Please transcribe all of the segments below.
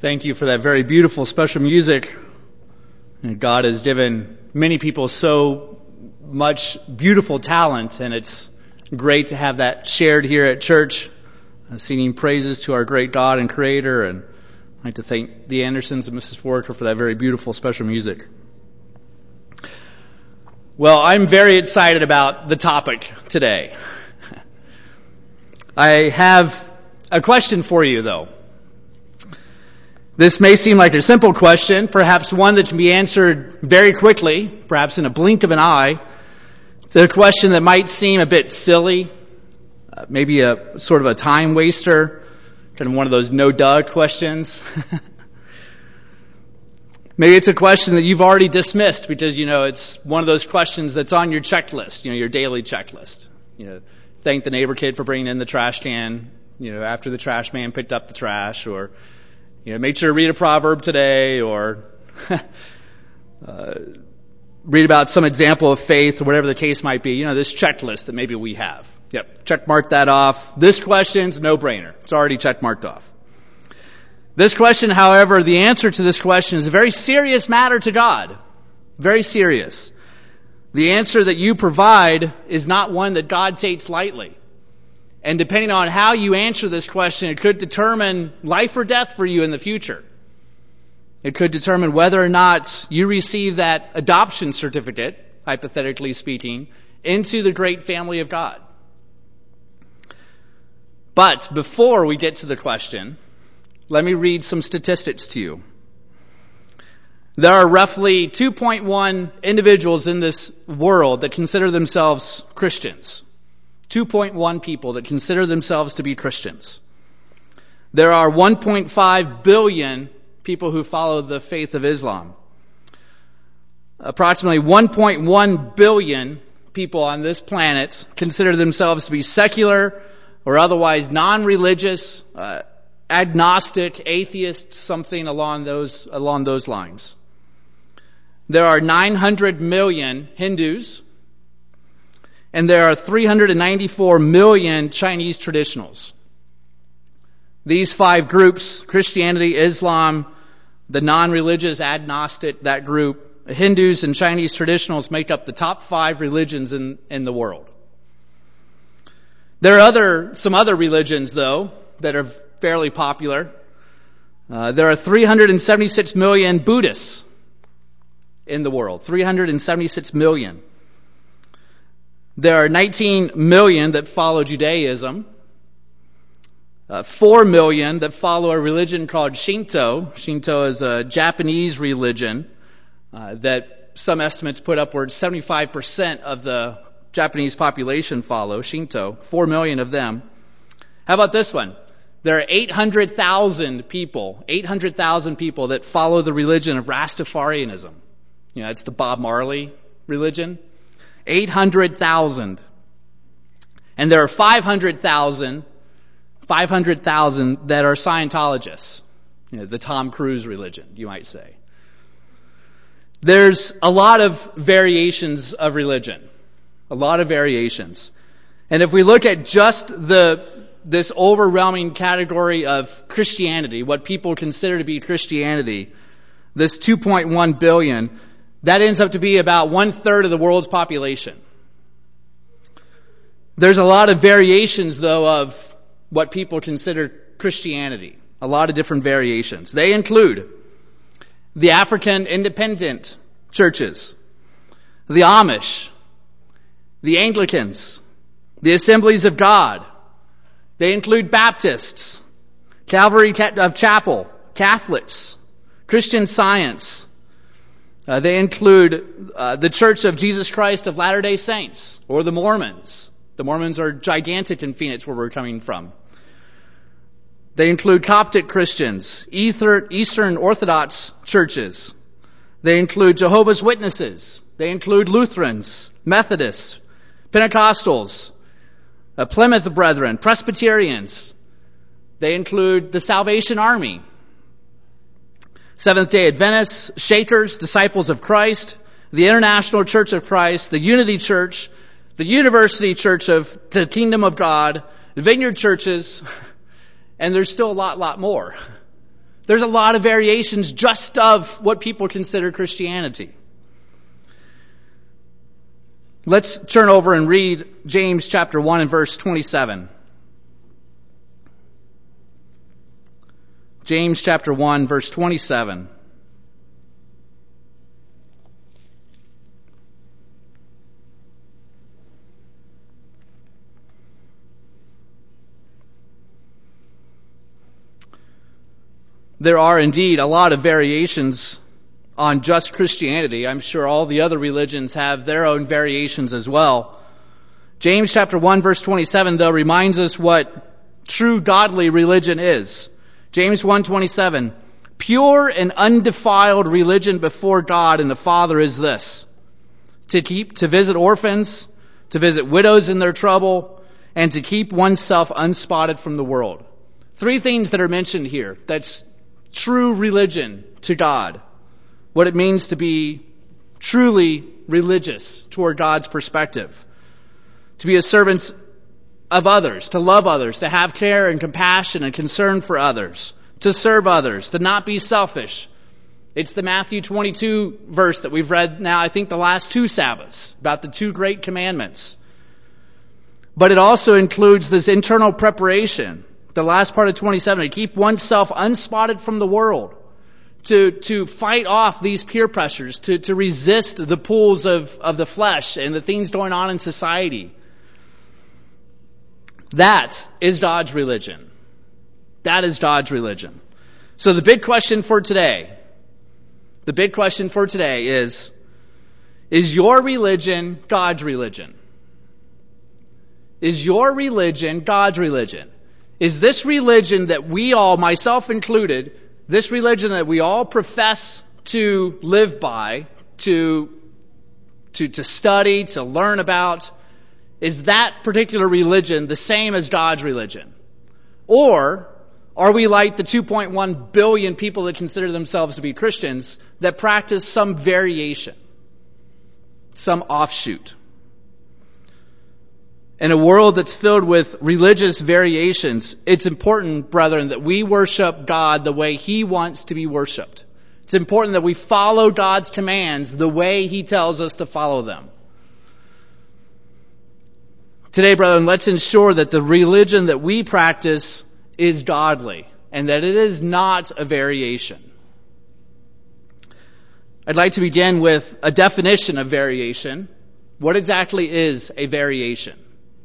Thank you for that very beautiful special music. And God has given many people so much beautiful talent, and it's great to have that shared here at church, singing praises to our great God and Creator. And I'd like to thank the Andersons and Mrs. Foraker for that very beautiful special music. Well, I'm very excited about the topic today. I have a question for you, though. This may seem like a simple question, perhaps one that can be answered very quickly, perhaps in a blink of an eye. It's a question that might seem a bit silly, maybe a sort of a time waster, kind of one of those no-duh questions. Maybe it's a question that you've already dismissed because, it's one of those questions that's on your checklist, your daily checklist. Thank the neighbor kid for bringing in the trash can, after the trash man picked up the trash, or make sure to read a proverb today, or read about some example of faith, or whatever the case might be. This checklist that maybe we have. Yep, check mark that off. This question's no-brainer. It's already check marked off. This question, however, the answer to this question is a very serious matter to God. Very serious. The answer that you provide is not one that God takes lightly. And depending on how you answer this question, it could determine life or death for you in the future. It could determine whether or not you receive that adoption certificate, hypothetically speaking, into the great family of God. But before we get to the question, let me read some statistics to you. There are roughly 2.1 individuals in this world that consider themselves Christians. 2.1 people that consider themselves to be Christians. There are 1.5 billion people who follow the faith of Islam. Approximately 1.1 billion people on this planet consider themselves to be secular or otherwise non-religious, agnostic, atheist, something along those lines. There are 900 million Hindus, and there are 394 million Chinese traditionals. These five groups, Christianity, Islam, the non-religious, agnostic, that group, Hindus and Chinese traditionals make up the top 5 religions in the world. There are some other religions, though, that are fairly popular. There are 376 million Buddhists in the world. 376 million. There are 19 million that follow Judaism. 4 million that follow a religion called Shinto. Shinto is a Japanese religion that some estimates put upwards 75% of the Japanese population follow Shinto. 4 million of them. How about this one? There are 800,000 people that follow the religion of Rastafarianism. It's the Bob Marley religion. 800,000. And there are 500,000 that are Scientologists. The Tom Cruise religion, you might say. There's a lot of variations of religion. A lot of variations. And if we look at just this overwhelming category of Christianity, what people consider to be Christianity, this 2.1 billion, that ends up to be about 1/3 of the world's population. There's a lot of variations, though, of what people consider Christianity. A lot of different variations. They include the African independent churches, the Amish, the Anglicans, the Assemblies of God. They include Baptists, Calvary of Chapel, Catholics, Christian Science. They include the Church of Jesus Christ of Latter-day Saints, or the Mormons. The Mormons are gigantic in Phoenix, where we're coming from. They include Coptic Christians, Eastern Orthodox churches. They include Jehovah's Witnesses. They include Lutherans, Methodists, Pentecostals, Plymouth Brethren, Presbyterians. They include the Salvation Army, Seventh-day Adventists, Shakers, Disciples of Christ, the International Church of Christ, the Unity Church, the University Church of the Kingdom of God, the Vineyard Churches, and there's still a lot more. There's a lot of variations just of what people consider Christianity. Let's turn over and read James chapter 1 and verse 27. James chapter 1 verse 27. There are indeed a lot of variations on just Christianity. I'm sure all the other religions have their own variations as well. James chapter 1 verse 27 though reminds us what true godly religion is. James 1:27, pure and undefiled religion before God and the Father is this: to visit orphans, to visit widows in their trouble, and to keep oneself unspotted from the world. Three things that are mentioned here. That's true religion to God. What it means to be truly religious toward God's perspective. To be a servant of others, to love others, to have care and compassion and concern for others, to serve others, to not be selfish. It's the Matthew 22 verse that we've read now, I think the last two Sabbaths, about the two great commandments. But it also includes this internal preparation, the last part of 27, to keep oneself unspotted from the world, to fight off these peer pressures, to resist the pulls of the flesh and the things going on in society. That is God's religion. That is God's religion. So the big question for today is your religion God's religion? Is your religion God's religion? Is this religion that we all, myself included, this religion that we all profess to live by, to study, to learn about, is that particular religion the same as God's religion? Or are we like the 2.1 billion people that consider themselves to be Christians that practice some variation, some offshoot? In a world that's filled with religious variations, it's important, brethren, that we worship God the way He wants to be worshiped. It's important that we follow God's commands the way He tells us to follow them. Today, brethren, let's ensure that the religion that we practice is godly and that it is not a variation. I'd like to begin with a definition of variation. What exactly is a variation?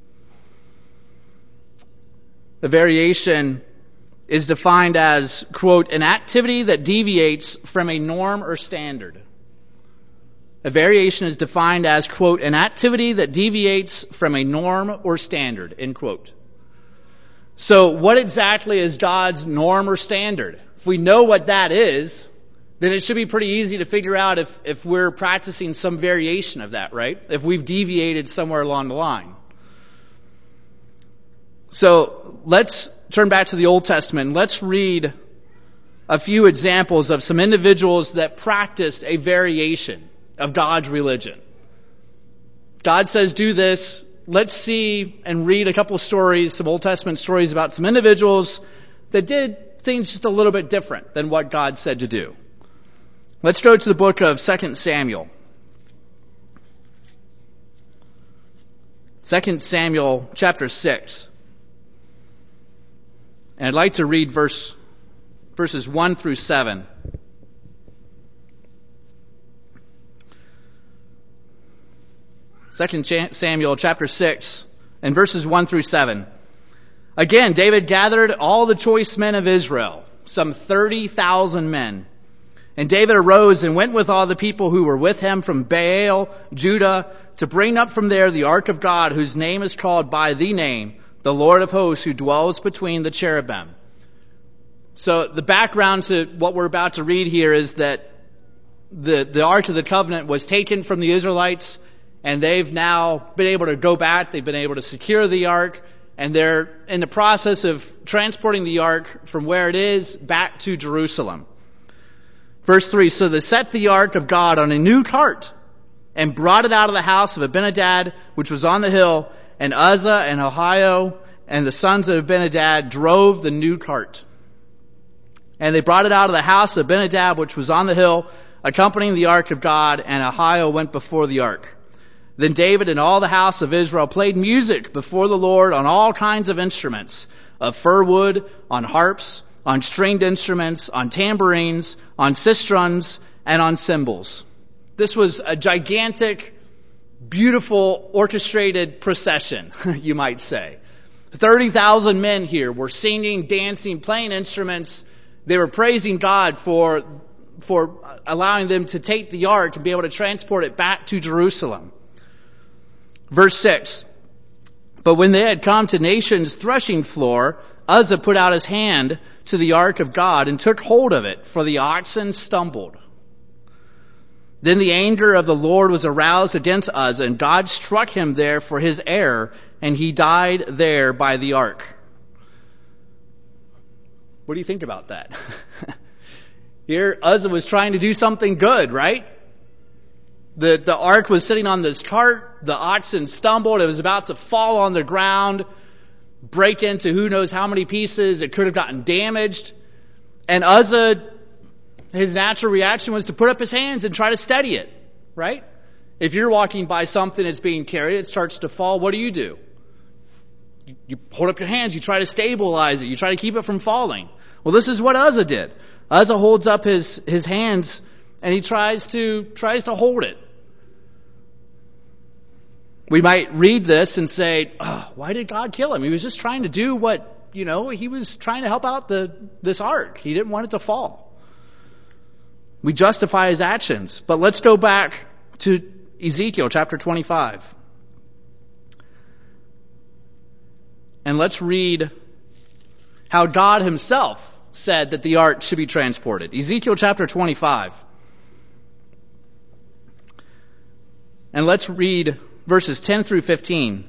A variation is defined as, quote, an activity that deviates from a norm or standard. A variation is defined as, quote, an activity that deviates from a norm or standard, end quote. So what exactly is God's norm or standard? If we know what that is, then it should be pretty easy to figure out if we're practicing some variation of that, right? If we've deviated somewhere along the line. So let's turn back to the Old Testament. Let's read a few examples of some individuals that practiced a variation of God's religion. God says, do this. Let's see and read a couple of stories, some Old Testament stories about some individuals that did things just a little bit different than what God said to do. Let's go to the book of 2 Samuel. 2 Samuel chapter 6. And I'd like to read verses 1 through 7. Second Samuel chapter 6 and verses 1 through 7. Again, David gathered all the choice men of Israel, some 30,000 men. And David arose and went with all the people who were with him from Baal, Judah, to bring up from there the ark of God, whose name is called by the name, the Lord of hosts, who dwells between the cherubim. So the background to what we're about to read here is that the Ark of the Covenant was taken from the Israelites, and they've now been able to go back. They've been able to secure the Ark, and they're in the process of transporting the Ark from where it is back to Jerusalem. Verse 3, so they set the Ark of God on a new cart and brought it out of the house of Abinadab, which was on the hill, and Uzzah and Ahio and the sons of Abinadab drove the new cart. And they brought it out of the house of Abinadab, which was on the hill, accompanying the ark of God, and Ahio went before the ark. Then David and all the house of Israel played music before the Lord on all kinds of instruments, of fir wood, on harps, on stringed instruments, on tambourines, on sistrums, and on cymbals. This was a gigantic, beautiful, orchestrated procession, you might say. 30,000 men here were singing, dancing, playing instruments. They were praising God for allowing them to take the ark and be able to transport it back to Jerusalem. Verse 6, but when they had come to Nation's threshing floor, Uzzah put out his hand to the ark of God and took hold of it, for the oxen stumbled. Then the anger of the Lord was aroused against Uzzah, and God struck him there for his error, and he died there by the ark. What do you think about that? Here, Uzzah was trying to do something good, right? The ark was sitting on this cart. The oxen stumbled. It was about to fall on the ground, break into who knows how many pieces. It could have gotten damaged. And Uzzah, his natural reaction was to put up his hands and try to steady it, right? If you're walking by something that's being carried, it starts to fall, what do? You hold up your hands. You try to stabilize it. You try to keep it from falling. Well, this is what Uzzah did. Uzzah holds up his hands and he tries to hold it. We might read this and say, oh, why did God kill him? He was just trying to do what, he was trying to help out this ark. He didn't want it to fall. We justify his actions. But let's go back to Ezekiel chapter 25. And let's read how God himself said that the ark should be transported. Ezekiel chapter 25. And let's read verses 10 through 15.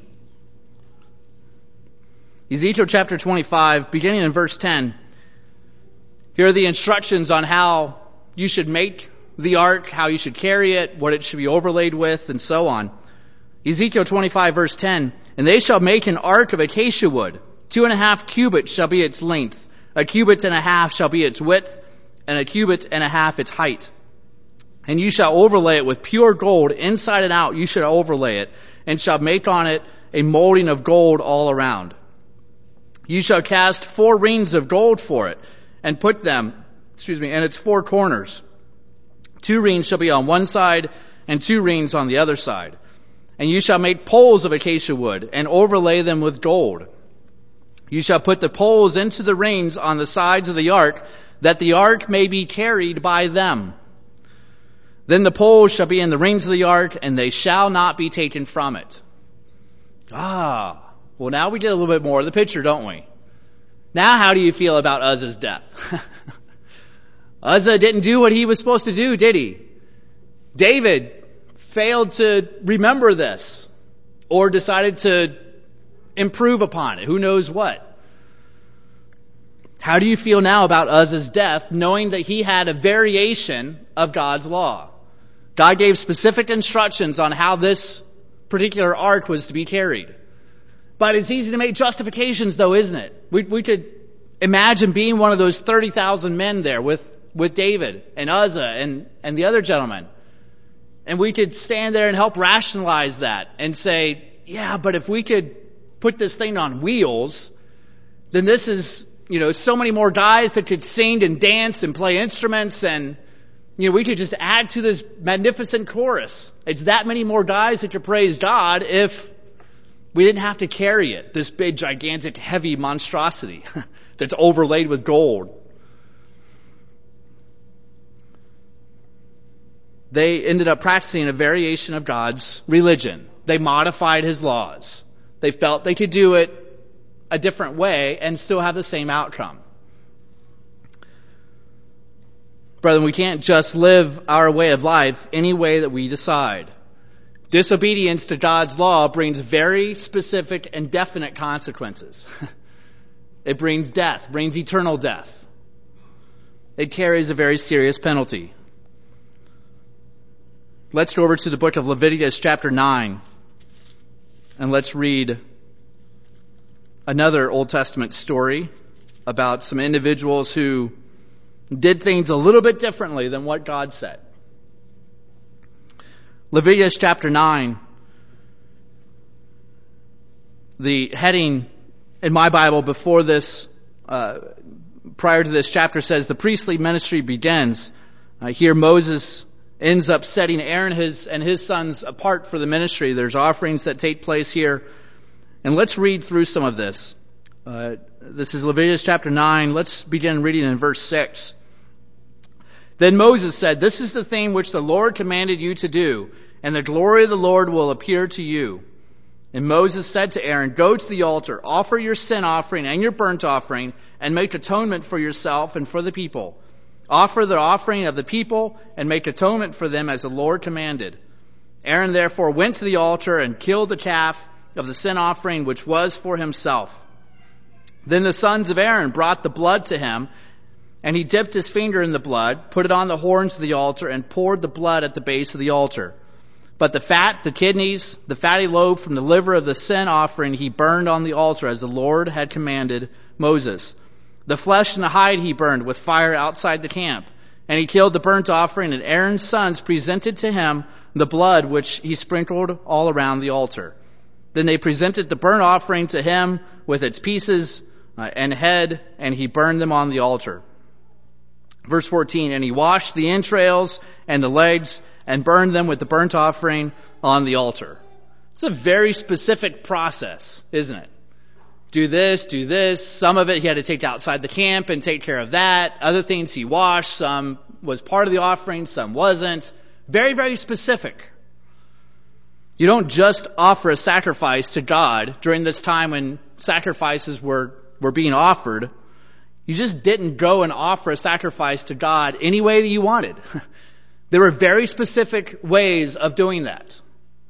Ezekiel chapter 25, beginning in verse 10. Here are the instructions on how you should make the ark, how you should carry it, what it should be overlaid with, and so on. Ezekiel 25, verse 10. And they shall make an ark of acacia wood. 2.5 cubits shall be its length. 1.5 cubits shall be its width, and 1.5 cubits its height. And you shall overlay it with pure gold, inside and out you shall overlay it, and shall make on it a molding of gold all around. You shall cast 4 rings of gold for it, and put them, in its 4 corners. 2 rings shall be on one side, and 2 rings on the other side. And you shall make poles of acacia wood, and overlay them with gold. You shall put the poles into the rings on the sides of the ark, that the ark may be carried by them. Then the poles shall be in the rings of the ark, and they shall not be taken from it. Well, now we get a little bit more of the picture, don't we? Now how do you feel about Uzzah's death? Uzzah didn't do what he was supposed to do, did he? David failed to remember this, or decided to improve upon it. Who knows what? How do you feel now about Uzzah's death, knowing that he had a variation of God's law? God gave specific instructions on how this particular ark was to be carried. But it's easy to make justifications, though, isn't it? We could imagine being one of those 30,000 men there with David and Uzzah and the other gentleman. And we could stand there and help rationalize that and say, yeah, but if we could put this thing on wheels, then this is, so many more guys that could sing and dance and play instruments, and, we could just add to this magnificent chorus. It's that many more guys that could praise God if we didn't have to carry it, this big, gigantic, heavy monstrosity that's overlaid with gold. They ended up practicing a variation of God's religion. They modified his laws. They felt they could do it a different way and still have the same outcome. Brethren, we can't just live our way of life any way that we decide. Disobedience to God's law brings very specific and definite consequences. It brings death, brings eternal death. It carries a very serious penalty. Let's go over to the book of Leviticus chapter 9, and let's read another Old Testament story about some individuals who did things a little bit differently than what God said. Leviticus chapter 9, the heading in my Bible before this, prior to this chapter says, the priestly ministry begins. Here Moses ends up setting Aaron and his sons apart for the ministry. There's offerings that take place here. And let's read through some of this. This is Leviticus chapter 9. Let's begin reading in verse 6. Then Moses said, "This is the thing which the Lord commanded you to do, and the glory of the Lord will appear to you." And Moses said to Aaron, "Go to the altar, offer your sin offering and your burnt offering, and make atonement for yourself and for the people. Offer the offering of the people, and make atonement for them as the Lord commanded." Aaron therefore went to the altar and killed the calf of the sin offering which was for himself. Then the sons of Aaron brought the blood to him, and he dipped his finger in the blood, put it on the horns of the altar, and poured the blood at the base of the altar. But the fat, the kidneys, the fatty lobe from the liver of the sin offering he burned on the altar as the Lord had commanded Moses. The flesh and the hide he burned with fire outside the camp. And he killed the burnt offering, and Aaron's sons presented to him the blood which he sprinkled all around the altar. Then they presented the burnt offering to him with its pieces and head, and he burned them on the altar. Verse 14, and he washed the entrails and the legs and burned them with the burnt offering on the altar. It's a very specific process, isn't it? Do this. Some of it he had to take outside the camp and take care of that. Other things he washed. Some was part of the offering, some wasn't. Very, very specific. You don't just offer a sacrifice to God during this time when sacrifices were being offered. You just didn't go and offer a sacrifice to God any way that you wanted. There were very specific ways of doing that.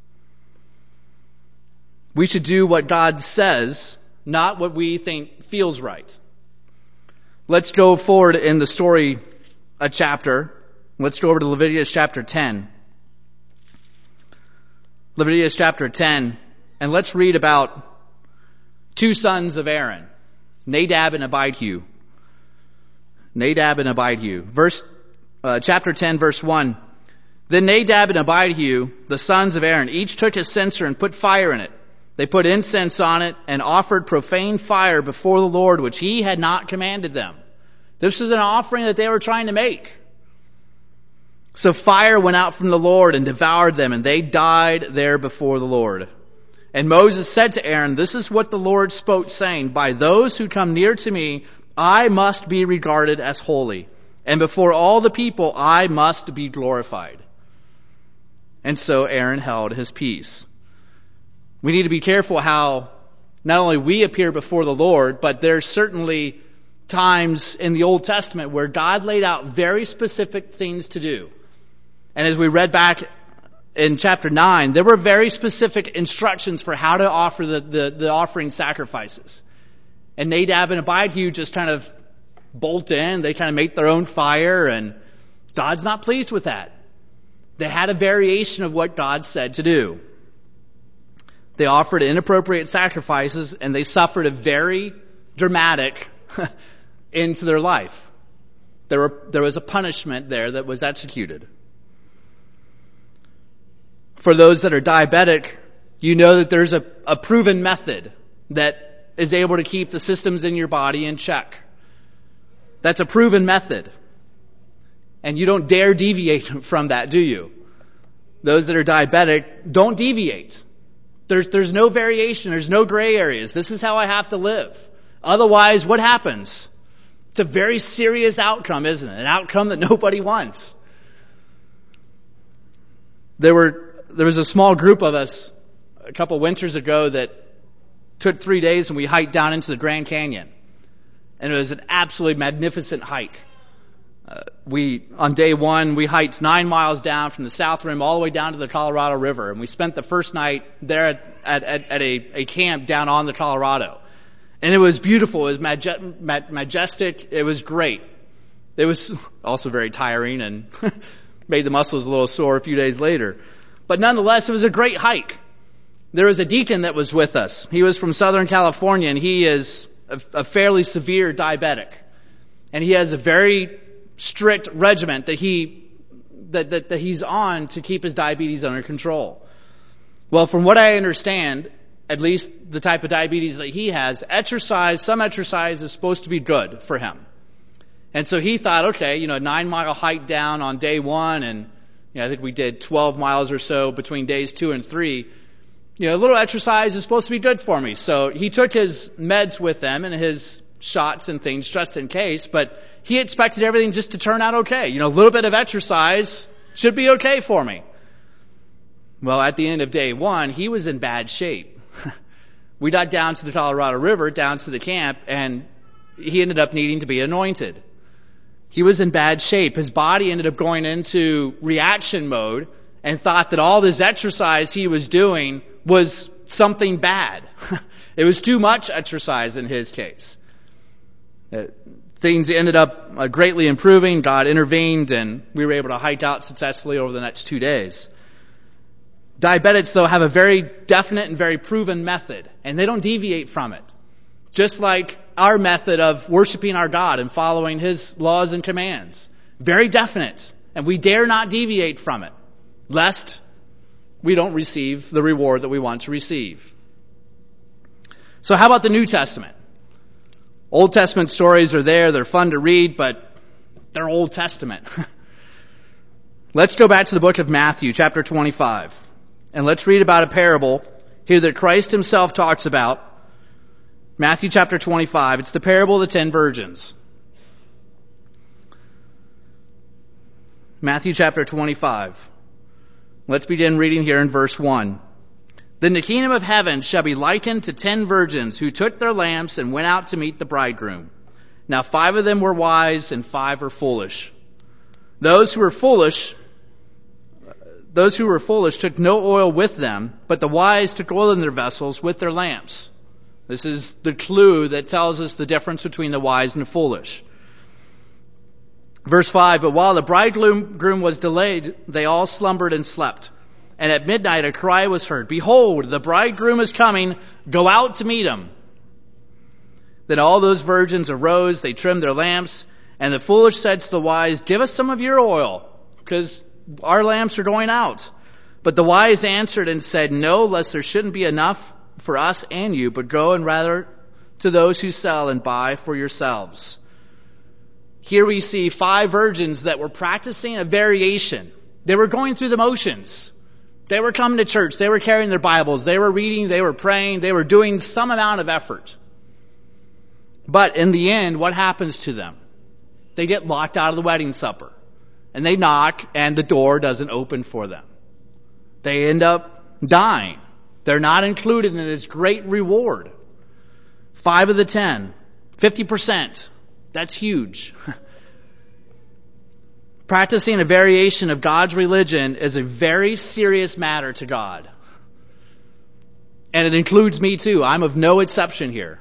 We should do what God says, not what we think feels right. Let's go forward in the story a chapter. Let's go over to Leviticus chapter 10. Leviticus chapter 10, and let's read about two sons of Aaron, Nadab and Abihu. Nadab and Abihu. Chapter 10, verse 1. Then Nadab and Abihu, the sons of Aaron, each took a censer and put fire in it. They put incense on it and offered profane fire before the Lord, which he had not commanded them. This is an offering that they were trying to make. So fire went out from the Lord and devoured them, and they died there before the Lord. And Moses said to Aaron, "This is what the Lord spoke, saying, by those who come near to me, I must be regarded as holy, and before all the people I must be glorified." And so Aaron held his peace. We need to be careful how not only we appear before the Lord, but there's certainly times in the Old Testament where God laid out very specific things to do. And as we read back in chapter 9, there were very specific instructions for how to offer the offering sacrifices. And Nadab and Abihu just kind of bolt in. They kind of make their own fire, and God's not pleased with that. They had a variation of what God said to do. They offered inappropriate sacrifices, and they suffered a very dramatic end to their life. There was a punishment there that was executed. For those that are diabetic, you know that there's a proven method that is able to keep the systems in your body in check. That's a proven method. And you don't dare deviate from that, do you? Those that are diabetic, don't deviate. There's no variation. There's no gray areas. This is how I have to live. Otherwise, what happens? It's a very serious outcome, isn't it? An outcome that nobody wants. There was a small group of us a couple winters ago that took 3 days and we hiked down into the Grand Canyon. And it was an absolutely magnificent hike. On day one, we hiked 9 miles down from the South Rim all the way down to the Colorado River. And we spent the first night there at a camp down on the Colorado. And it was beautiful. It was majestic. It was great. It was also very tiring and made the muscles a little sore a few days later. But nonetheless, it was a great hike. There was a deacon that was with us. He was from Southern California, and he is a fairly severe diabetic. And he has a very strict regimen that he's on to keep his diabetes under control. Well, from what I understand, at least the type of diabetes that he has, some exercise is supposed to be good for him. And so he thought, okay, 9-mile hike down on day 1, and I think we did 12 miles or so between days 2 and 3. A little exercise is supposed to be good for me. So he took his meds with him and his shots and things just in case, but he expected everything just to turn out okay. A little bit of exercise should be okay for me. Well, at the end of day 1, he was in bad shape. We got down to the Colorado River, down to the camp, and he ended up needing to be anointed. He was in bad shape. His body ended up going into reaction mode and thought that all this exercise he was doing was something bad. It was too much exercise in his case. Things ended up greatly improving. God intervened, and we were able to hike out successfully over the next 2 days. Diabetics, though, have a very definite and very proven method, and they don't deviate from it. Just like our method of worshiping our God and following His laws and commands. Very definite, and we dare not deviate from it, lest we don't receive the reward that we want to receive. So how about the New Testament? Old Testament stories are there. They're fun to read, but they're Old Testament. Let's go back to the book of Matthew, chapter 25. And let's read about a parable here that Christ Himself talks about. Matthew chapter 25. It's the parable of the 10 virgins. Matthew chapter 25. Let's begin reading here in verse 1. Then the kingdom of heaven shall be likened to 10 virgins who took their lamps and went out to meet the bridegroom. Now 5 of them were wise and 5 were foolish. Those who were foolish took no oil with them, but the wise took oil in their vessels with their lamps. This is the clue that tells us the difference between the wise and the foolish. Verse 5, but while the bridegroom was delayed, they all slumbered and slept. And at midnight a cry was heard, behold, the bridegroom is coming, go out to meet him. Then all those virgins arose, they trimmed their lamps, and the foolish said to the wise, give us some of your oil, because our lamps are going out. But the wise answered and said, no, lest there shouldn't be enough for us and you, but go and rather to those who sell and buy for yourselves. Here we see 5 virgins that were practicing a variation. They were going through the motions. They were coming to church. They were carrying their Bibles. They were reading. They were praying. They were doing some amount of effort. But in the end, what happens to them? They get locked out of the wedding supper. And they knock, and the door doesn't open for them. They end up dying. They're not included in this great reward. 5 of the 10, 50%. That's huge. Practicing a variation of God's religion is a very serious matter to God. And it includes me too. I'm of no exception here.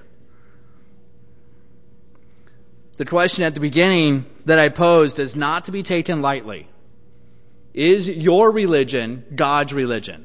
The question at the beginning that I posed is not to be taken lightly. Is your religion God's religion?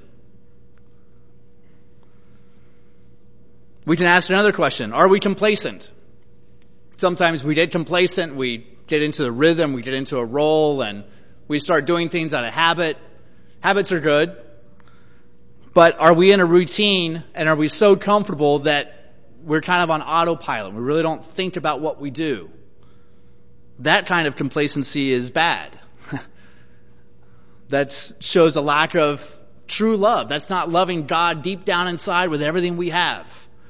We can ask another question. Are we complacent? Sometimes we get complacent, we get into the rhythm, we get into a role, and we start doing things out of habit. Habits are good. But are we in a routine, and are we so comfortable that we're kind of on autopilot? We really don't think about what we do. That kind of complacency is bad. That shows a lack of true love. That's not loving God deep down inside with everything we have.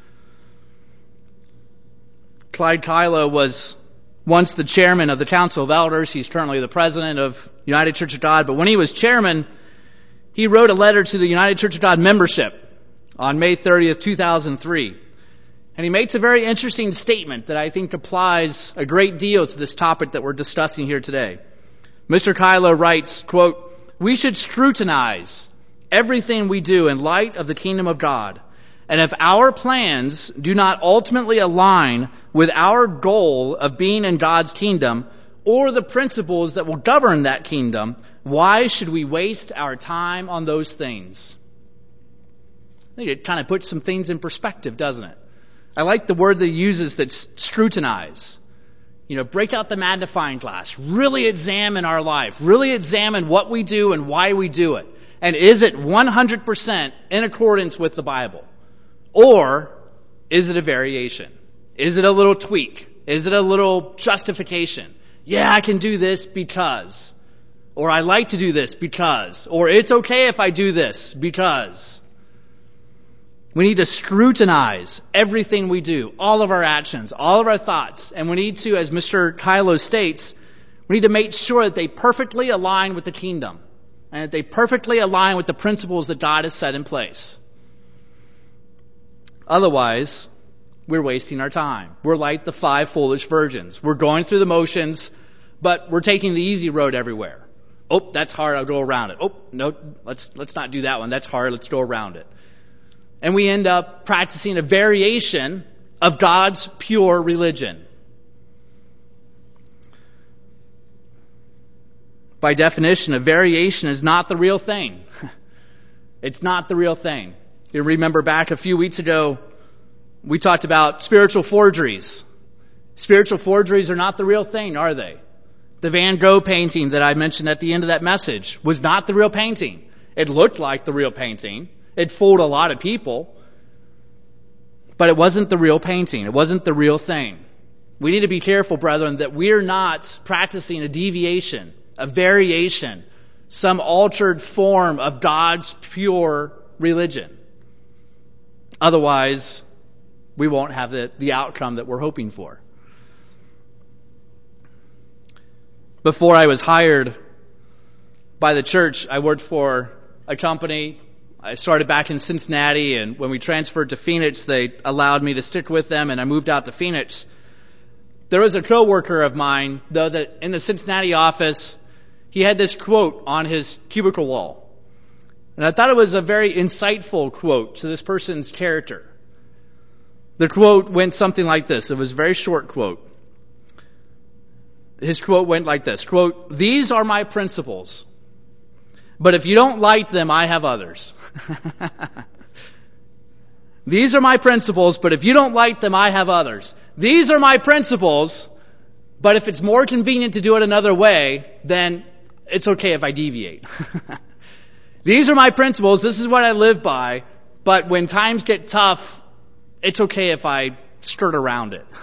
Clyde Kylo was once the chairman of the Council of Elders. He's currently the president of United Church of God. But when he was chairman, he wrote a letter to the United Church of God membership on May 30th, 2003. And he makes a very interesting statement that I think applies a great deal to this topic that we're discussing here today. Mr. Kylo writes, quote, we should scrutinize everything we do in light of the kingdom of God. And if our plans do not ultimately align with our goal of being in God's kingdom or the principles that will govern that kingdom, why should we waste our time on those things? I think it kind of puts some things in perspective, doesn't it? I like the word that he uses, that's scrutinize. break out the magnifying glass, really examine our life, really examine what we do and why we do it. And is it 100% in accordance with the Bible? Or is it a variation? Is it a little tweak? Is it a little justification? Yeah, I can do this because. Or I like to do this because. Or it's okay if I do this because. We need to scrutinize everything we do, all of our actions, all of our thoughts. And we need to, as Mr. Kylo states, we need to make sure that they perfectly align with the kingdom and that they perfectly align with the principles that God has set in place. Otherwise, we're wasting our time. We're like the 5 foolish virgins. We're going through the motions, but we're taking the easy road everywhere. Oh, that's hard. I'll go around it. Oh, no, let's not do that one. That's hard. Let's go around it. And we end up practicing a variation of God's pure religion. By definition, a variation is not the real thing. It's not the real thing. You remember back a few weeks ago, we talked about spiritual forgeries. Spiritual forgeries are not the real thing, are they? The Van Gogh painting that I mentioned at the end of that message was not the real painting. It looked like the real painting. It fooled a lot of people. But it wasn't the real painting. It wasn't the real thing. We need to be careful, brethren, that we're not practicing a deviation, a variation, some altered form of God's pure religion. Otherwise, we won't have the outcome that we're hoping for. Before I was hired by the church, I worked for a company. I started back in Cincinnati, and when we transferred to Phoenix, they allowed me to stick with them, and I moved out to Phoenix. There was a coworker of mine, though, that in the Cincinnati office, he had this quote on his cubicle wall. And I thought it was a very insightful quote to this person's character. The quote went something like this. It was a very short quote. His quote went like this, quote, "These are my principles. But if you don't like them, I have others." These are my principles, but if you don't like them, I have others. These are my principles, but if it's more convenient to do it another way, then it's okay if I deviate. These are my principles, this is what I live by, but when times get tough, it's okay if I skirt around it.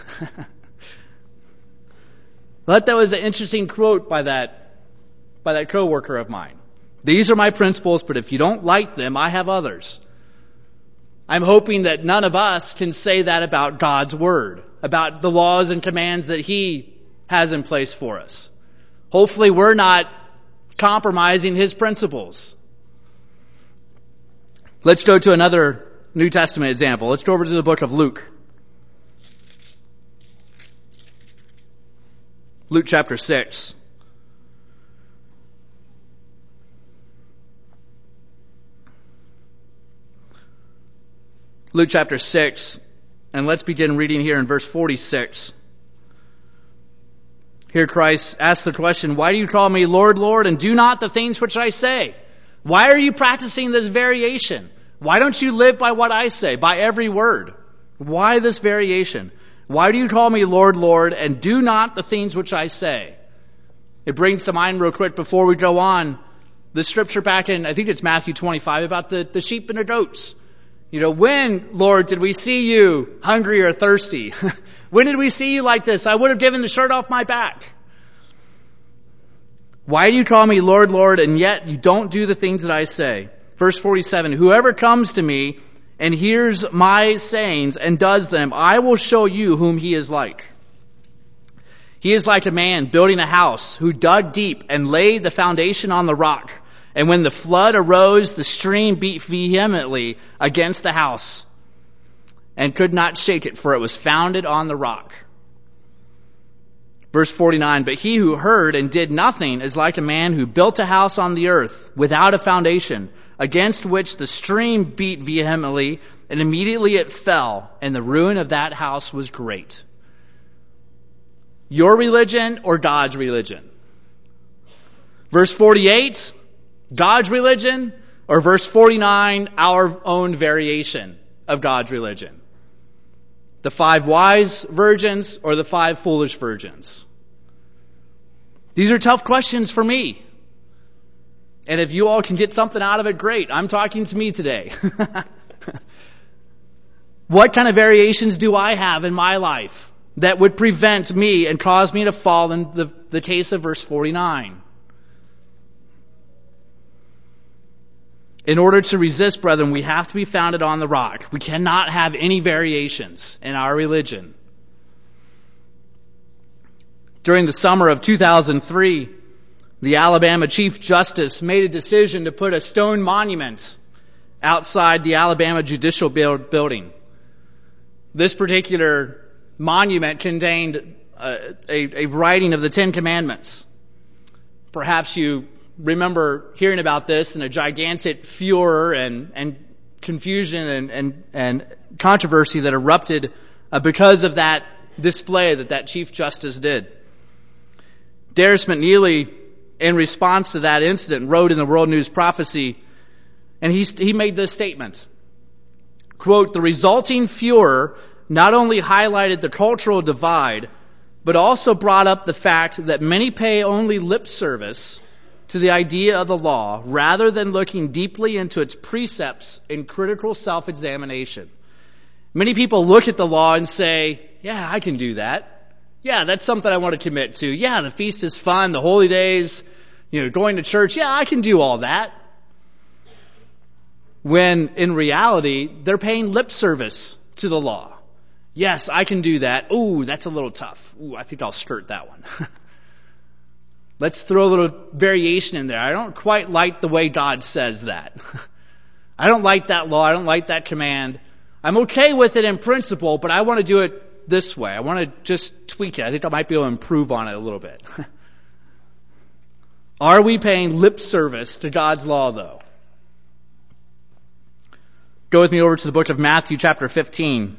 That was an interesting quote by that coworker of mine. These are my principles, but if you don't like them, I have others. I'm hoping that none of us can say that about God's Word, about the laws and commands that He has in place for us. Hopefully we're not compromising His principles. Let's go to another New Testament example. Let's go over to the book of Luke. Luke chapter 6. Luke chapter 6, and let's begin reading here in verse 46. Here Christ asks the question, "Why do you call me Lord, Lord, and do not the things which I say?" Why are you practicing this variation? Why don't you live by what I say, by every word? Why this variation? Why do you call me Lord, Lord, and do not the things which I say? It brings to mind real quick before we go on, the scripture back in, I think it's Matthew 25, about the sheep and the goats. When, Lord, did we see you hungry or thirsty? When did we see you like this? I would have given the shirt off my back. Why do you call me Lord, Lord, and yet you don't do the things that I say? Verse 47, "Whoever comes to me and hears my sayings and does them, I will show you whom he is like. He is like a man building a house who dug deep and laid the foundation on the rock. And when the flood arose, the stream beat vehemently against the house and could not shake it, for it was founded on the rock." Verse 49, "But he who heard and did nothing is like a man who built a house on the earth without a foundation, against which the stream beat vehemently, and immediately it fell, and the ruin of that house was great." Your religion or God's religion? Verse 48, God's religion, or verse 49, our own variation of God's religion? The 5 wise virgins or the 5 foolish virgins? These are tough questions for me. And if you all can get something out of it, great. I'm talking to me today. What kind of variations do I have in my life that would prevent me and cause me to fall in the case of verse 49? In order to resist, brethren, we have to be founded on the rock. We cannot have any variations in our religion. During the summer of 2003, the Alabama Chief Justice made a decision to put a stone monument outside the Alabama Judicial Building. This particular monument contained a writing of the 10 Commandments. Perhaps you remember hearing about this and a gigantic furor and confusion and controversy that erupted because of that display that Chief Justice did. Darius McNeely, in response to that incident, wrote in the World News Prophecy, and he made this statement, quote, "The resulting furor not only highlighted the cultural divide, but also brought up the fact that many pay only lip service to the idea of the law rather than looking deeply into its precepts in critical self-examination. Many people look at the law and say, yeah, I can do that. Yeah, that's something I want to commit to. Yeah, the feast is fun, the holy days, going to church. Yeah, I can do all that." When in reality, they're paying lip service to the law. Yes, I can do that. Ooh, that's a little tough. Ooh, I think I'll skirt that one. Let's throw a little variation in there. I don't quite like the way God says that. I don't like that law. I don't like that command. I'm okay with it in principle, but I want to do it this way. I want to just tweak it. I think I might be able to improve on it a little bit. Are we paying lip service to God's law, though? Go with me over to the book of Matthew chapter 15.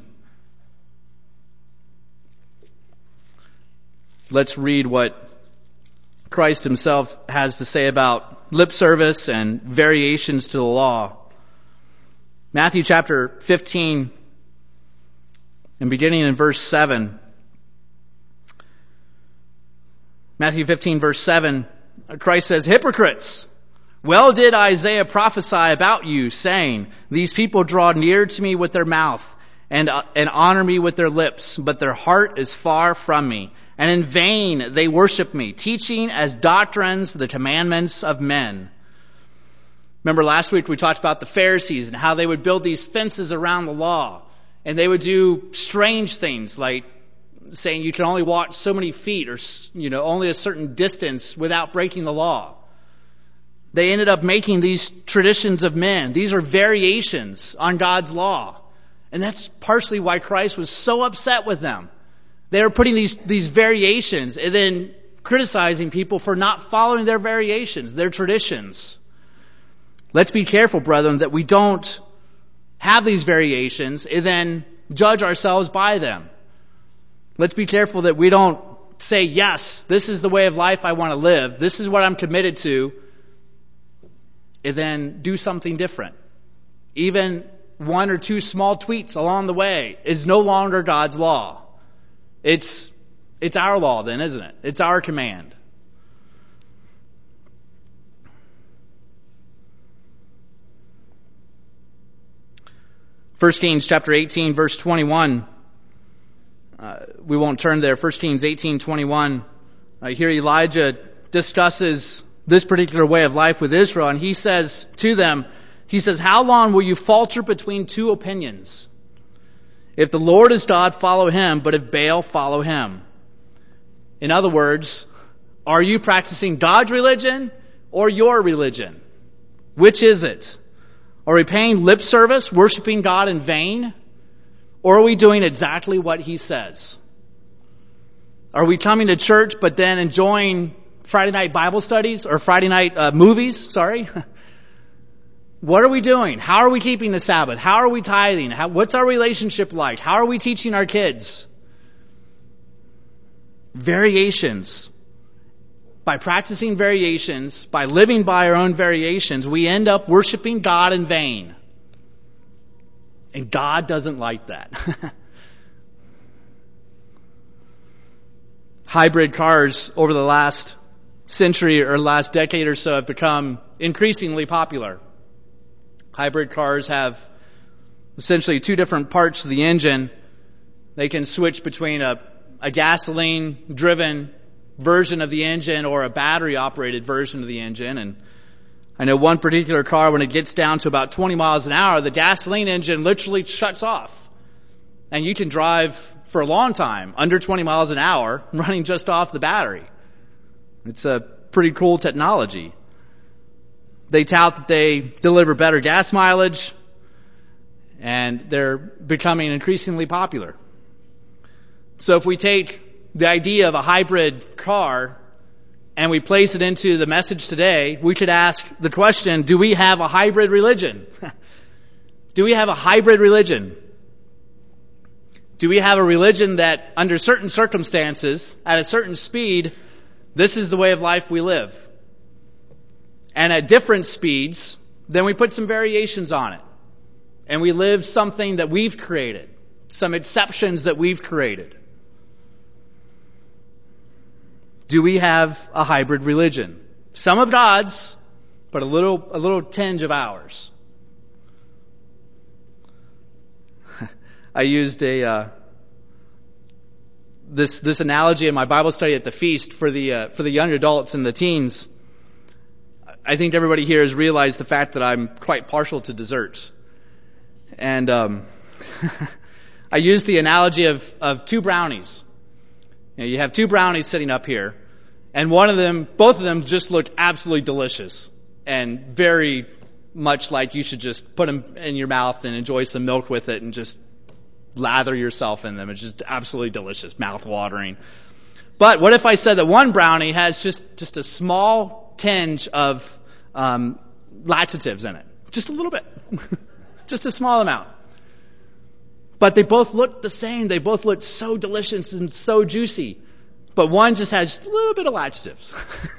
Let's read what Christ himself has to say about lip service and variations to the law. Matthew chapter 15, and beginning in verse 7. Matthew 15, verse 7, Christ says, "Hypocrites! Well did Isaiah prophesy about you, saying, these people draw near to me with their mouth and honor me with their lips, but their heart is far from me. And in vain they worship me, teaching as doctrines the commandments of men." Remember last week we talked about the Pharisees and how they would build these fences around the law. And they would do strange things like saying you can only walk so many feet or only a certain distance without breaking the law. They ended up making these traditions of men. These are variations on God's law. And that's partially why Christ was so upset with them. They were putting these variations and then criticizing people for not following their variations, their traditions. Let's be careful, brethren, that we don't have these variations and then judge ourselves by them. Let's be careful that we don't say, yes, this is the way of life I want to live. This is what I'm committed to. And then do something different. Even 1 or 2 small tweaks along the way is no longer God's law. It's our law then, isn't it? It's our command. First Kings chapter 18, verse 21. We won't turn there. 1 Kings 18:21. Here Elijah discusses this particular way of life with Israel, and he says to them, how long will you falter between 2 opinions? If the Lord is God, follow him, but if Baal, follow him. In other words, are you practicing God's religion or your religion? Which is it? Are we paying lip service, worshiping God in vain? Or are we doing exactly what he says? Are we coming to church but then enjoying Friday night Bible studies or Friday night movies? What are we doing? How are we keeping the Sabbath? How are we tithing? What's our relationship like? How are we teaching our kids? Variations. By practicing variations, by living by our own variations, we end up worshiping God in vain. And God doesn't like that. hybrid cars over the last century or last decade or so have become increasingly popular. Hybrid cars have essentially two different parts of the engine. They can switch between a gasoline-driven version of the engine or a battery-operated version of the engine. And I know one particular car, when it gets down to about 20 miles an hour, the gasoline engine literally shuts off. And you can drive for a long time, under 20 miles an hour, running just off the battery. It's a pretty cool technology. They tout that they deliver better gas mileage, and they're becoming increasingly popular. So if we take the idea of a hybrid car and we place it into the message today, we could ask the question, do we have a hybrid religion? Do we have a hybrid religion? Do we have a religion that under certain circumstances, at a certain speed, this is the way of life we live? And at different speeds, then we put some variations on it. And we live something that we've created, some exceptions that we've created. Do we have a hybrid religion? Some of God's, but a little tinge of ours. I used this analogy in my Bible study at the feast for the young adults and the teens. I think everybody here has realized the fact that I'm quite partial to desserts. And I used the analogy of two brownies. You know, you have two brownies sitting up here, and both of them just looked absolutely delicious and very much like you should just put them in your mouth and enjoy some milk with it and just lather yourself in them. It's just absolutely delicious, mouth-watering. But what if I said that one brownie has just a small tinge of laxatives in it? Just a little bit. Just a small amount. But they both look the same. They both look so delicious and so juicy. But one just has a little bit of laxatives.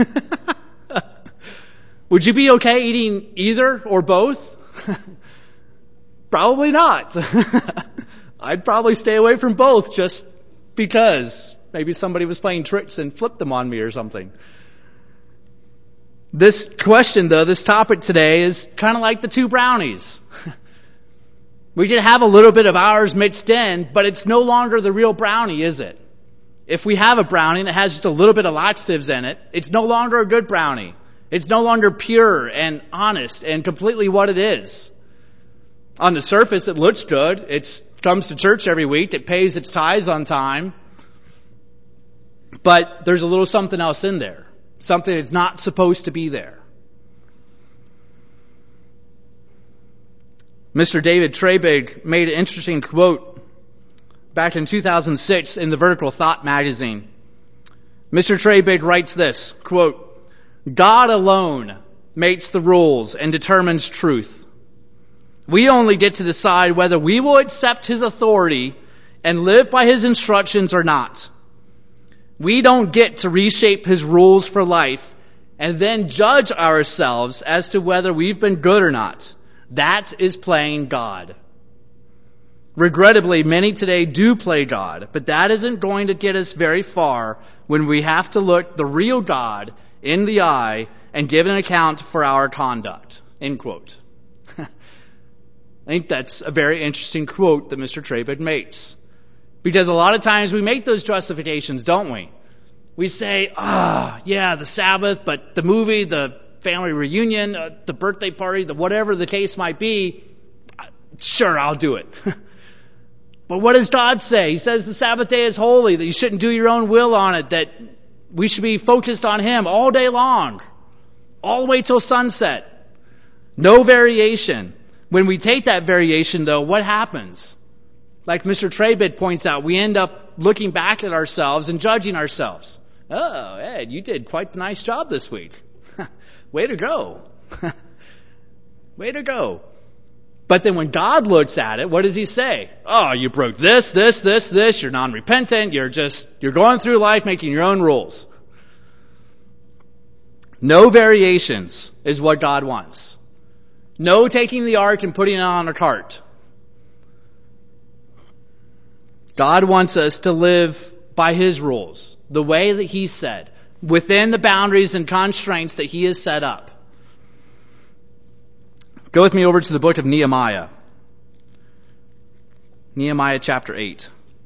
Would you be okay eating either or both? Probably not. I'd probably stay away from both just because maybe somebody was playing tricks and flipped them on me or something. This question, though, this topic today is kind of like the two brownies. We can have a little bit of ours mixed in, but it's no longer the real brownie, is it? If we have a brownie that has just a little bit of laxatives in it, it's no longer a good brownie. It's no longer pure and honest and completely what it is. On the surface, it looks good. It comes to church every week. It pays its tithes on time. But there's a little something else in there. Something that's not supposed to be there. Mr. David Treybig made an interesting quote back in 2006 in the Vertical Thought magazine. Mr. Treybig writes this, quote, "God alone makes the rules and determines truth. We only get to decide whether we will accept His authority and live by His instructions or not. We don't get to reshape His rules for life and then judge ourselves as to whether we've been good or not. That is playing God. Regrettably, many today do play God, but that isn't going to get us very far when we have to look the real God in the eye and give an account for our conduct." End quote. I think that's a very interesting quote that Mr. Treybig makes. Because a lot of times we make those justifications, don't we? We say, yeah, the Sabbath, but the movie, the family reunion, the birthday party, the whatever the case might be, sure, I'll do it. But what does God say? He says the Sabbath day is holy, that you shouldn't do your own will on it, that we should be focused on Him all day long, all the way till sunset. No variation. When we take that variation, though, what happens? Like Mr. Treybig points out, we end up looking back at ourselves and judging ourselves. Oh, Ed, you did quite a nice job this week. Way to go. Way to go. But then when God looks at it, what does He say? Oh, you broke this. You're non-repentant. You're going through life making your own rules. No variations is what God wants. No taking the ark and putting it on a cart. God wants us to live by His rules, the way that he said, within the boundaries and constraints that he has set up. Go with me over to the book of Nehemiah. Nehemiah chapter 8.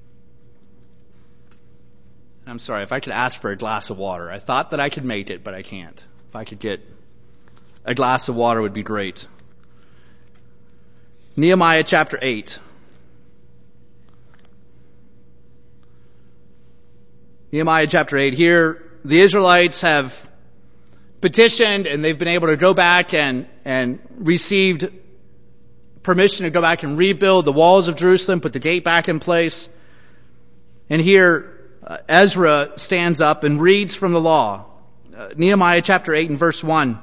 I'm sorry, if I could ask for a glass of water. I thought that I could make it, but I can't. If I could get a glass of water would be great. Nehemiah chapter 8. Nehemiah chapter 8. Here, the Israelites have petitioned and they've been able to go back and received permission to go back and rebuild the walls of Jerusalem, put the gate back in place. And here, Ezra stands up and reads from the law. Nehemiah chapter 8 and verse 1.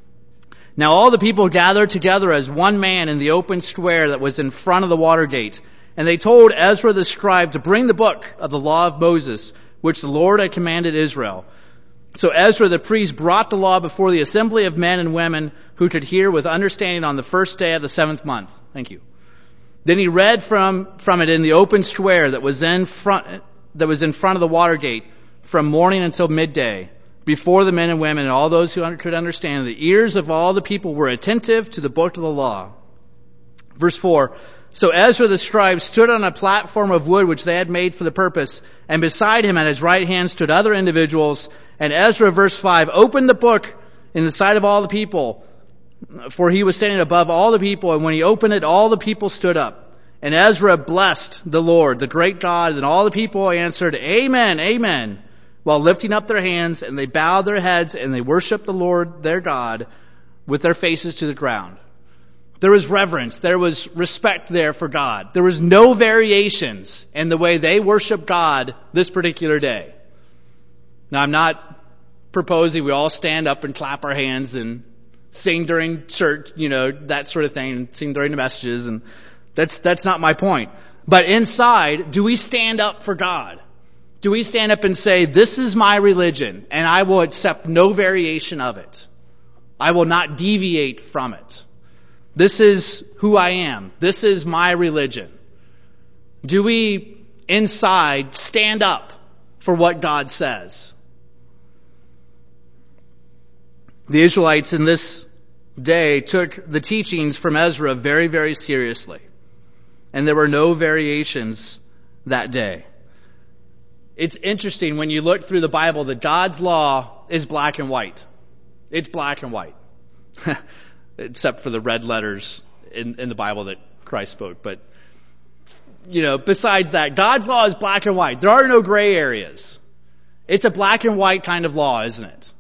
Now all the people gathered together as one man in the open square that was in front of the water gate. And they told Ezra the scribe to bring the book of the law of Moses, which the Lord had commanded Israel. So Ezra the priest brought the law before the assembly of men and women who could hear with understanding on the first day of the 7th month. Thank you. Then he read from it in the open square that was in front of the water gate from morning until midday, before the men and women and all those who could understand. The ears of all the people were attentive to the book of the law. Verse 4. So Ezra the scribe stood on a platform of wood which they had made for the purpose, and beside him at his right hand stood other individuals. And Ezra, verse 5, opened the book in the sight of all the people, for he was standing above all the people, and when he opened it, all the people stood up. And Ezra blessed the Lord, the great God, and all the people answered, Amen, Amen, while lifting up their hands, and they bowed their heads, and they worshiped the Lord their God with their faces to the ground. There was reverence. There was respect there for God. There was no variations in the way they worship God this particular day. Now, I'm not proposing we all stand up and clap our hands and sing during church, that sort of thing, and sing during the messages, and that's not my point. But inside, do we stand up for God? Do we stand up and say, this is my religion, and I will accept no variation of it. I will not deviate from it. This is who I am. This is my religion. Do we, inside, stand up for what God says? The Israelites in this day took the teachings from Ezra very, very seriously. And there were no variations that day. It's interesting when you look through the Bible that God's law is black and white. It's black and white. Except for the red letters in the Bible that Christ spoke. But, besides that, God's law is black and white. There are no gray areas. It's a black and white kind of law, isn't it?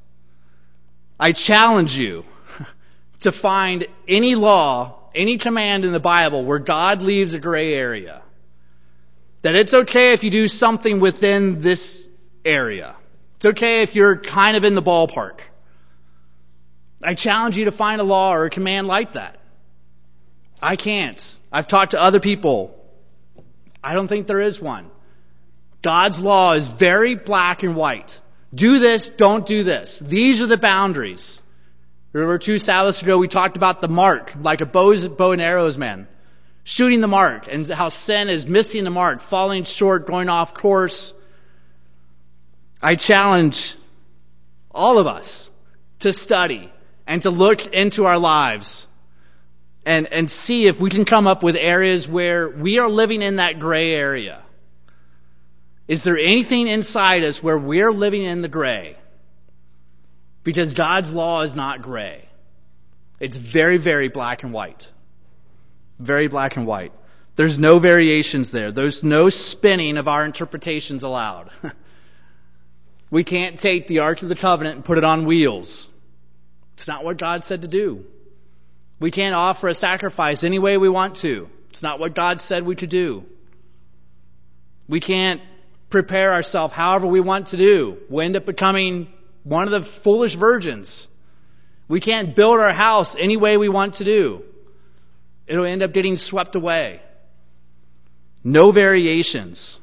I challenge you to find any law, any command in the Bible where God leaves a gray area. That it's okay if you do something within this area. It's okay if you're kind of in the ballpark. I challenge you to find a law or a command like that. I can't. I've talked to other people. I don't think there is one. God's law is very black and white. Do this, don't do this. These are the boundaries. Remember 2 Sabbaths ago we talked about the mark, like a bow and arrows man. Shooting the mark, and how sin is missing the mark, falling short, going off course. I challenge all of us to study and to look into our lives and see if we can come up with areas where we are living in that gray area. Is there anything inside us where we're living in the gray? Because God's law is not gray. It's very, very black and white. Very black and white. There's no variations there. There's no spinning of our interpretations allowed. We can't take the Ark of the Covenant and put it on wheels. It's not what God said to do. We can't offer a sacrifice any way we want to. It's not what God said we could do. We can't prepare ourselves however we want to do. We'll end up becoming one of the foolish virgins. We can't build our house any way we want to do. It'll end up getting swept away. No variations.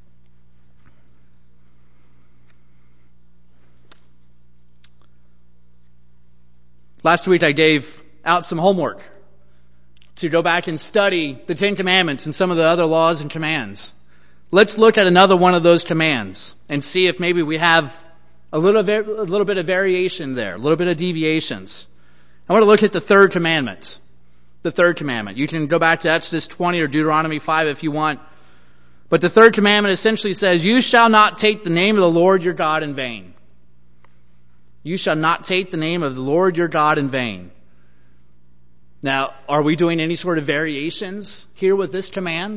Last week I gave out some homework to go back and study the 10 Commandments and some of the other laws and commands. Let's look at another one of those commands and see if maybe we have a little bit of variation there, a little bit of deviations. I want to look at the third commandment. The third commandment. You can go back to Exodus 20 or Deuteronomy 5 if you want. But the third commandment essentially says, you shall not take the name of the Lord your God in vain. You shall not take the name of the Lord your God in vain. Now, are we doing any sort of variations here with this command?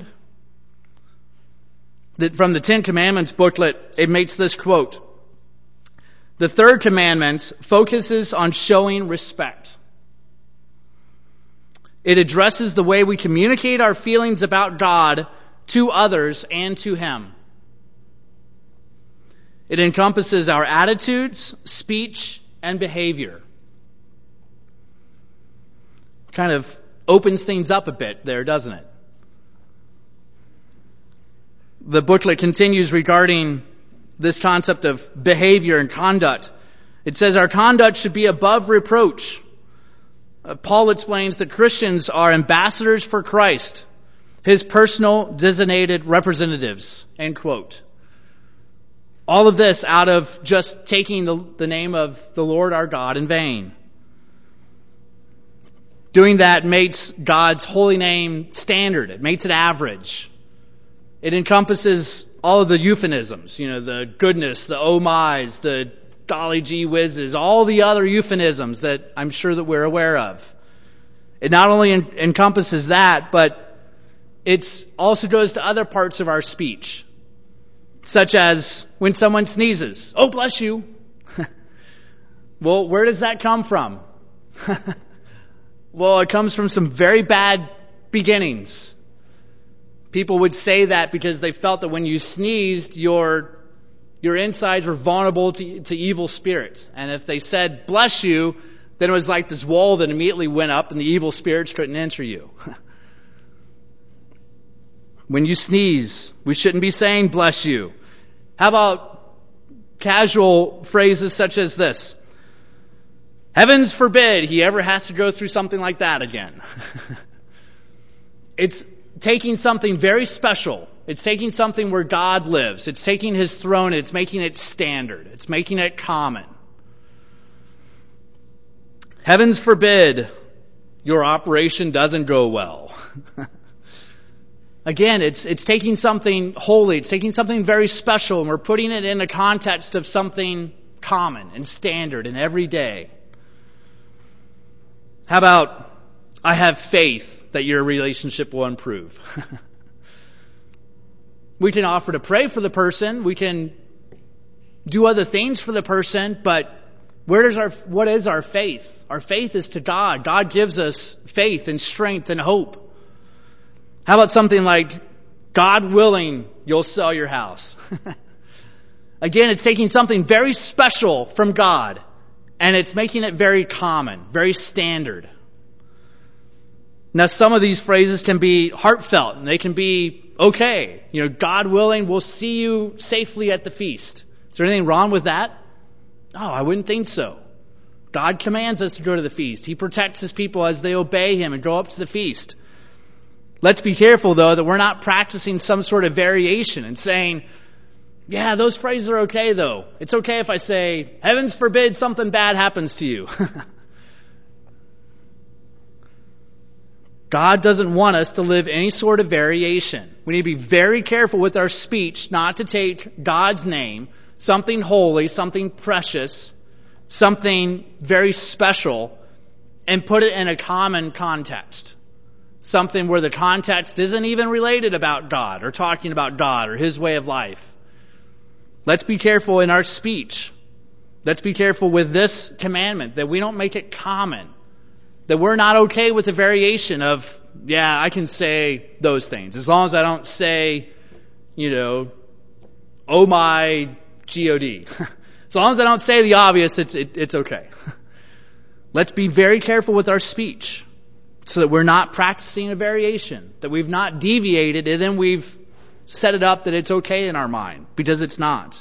From the Ten Commandments booklet, it makes this quote. The third commandment focuses on showing respect. It addresses the way we communicate our feelings about God to others and to Him. It encompasses our attitudes, speech, and behavior. Kind of opens things up a bit there, doesn't it? The booklet continues regarding this concept of behavior and conduct. It says our conduct should be above reproach. Paul explains that Christians are ambassadors for Christ, His personal designated representatives, end quote. All of this out of just taking the name of the Lord our God in vain. Doing that makes God's holy name standard. It makes it average. It encompasses all of the euphemisms, the goodness, the oh my's, the golly gee whizzes, all the other euphemisms that I'm sure that we're aware of. It not only encompasses that, but it also goes to other parts of our speech, such as when someone sneezes. Oh, bless you. Well, where does that come from? Well, it comes from some very bad beginnings. People would say that because they felt that when you sneezed, your insides were vulnerable to evil spirits. And if they said, bless you, then it was like this wall that immediately went up and the evil spirits couldn't enter you. When you sneeze, we shouldn't be saying bless you. How about casual phrases such as this? Heavens forbid he ever has to go through something like that again. It's taking something very special. It's taking something where God lives. It's taking His throne. It's making it standard. It's making it common. Heavens forbid your operation doesn't go well. Again, it's taking something holy. It's taking something very special, and we're putting it in the context of something common and standard and everyday. How about, I have faith that your relationship will improve. We can offer to pray for the person. We can do other things for the person, but what is our faith? Our faith is to God. God gives us faith and strength and hope. How about something like, God willing, you'll sell your house? Again, it's taking something very special from God, and it's making it very common, very standard. Now, some of these phrases can be heartfelt, and they can be okay. God willing, we'll see you safely at the feast. Is there anything wrong with that? Oh, I wouldn't think so. God commands us to go to the feast. He protects His people as they obey Him and go up to the feast. Let's be careful, though, that we're not practicing some sort of variation and saying, yeah, those phrases are okay, though. It's okay if I say, heavens forbid something bad happens to you. God doesn't want us to live any sort of variation. We need to be very careful with our speech not to take God's name, something holy, something precious, something very special, and put it in a common context. Something where the context isn't even related about God or talking about God or His way of life. Let's be careful in our speech. Let's be careful with this commandment that we don't make it common. That we're not okay with the variation of, yeah, I can say those things. As long as I don't say, oh my God. As long as I don't say the obvious, it's okay. Let's be very careful with our speech so that we're not practicing a variation, that we've not deviated and then we've set it up that it's okay in our mind, because it's not.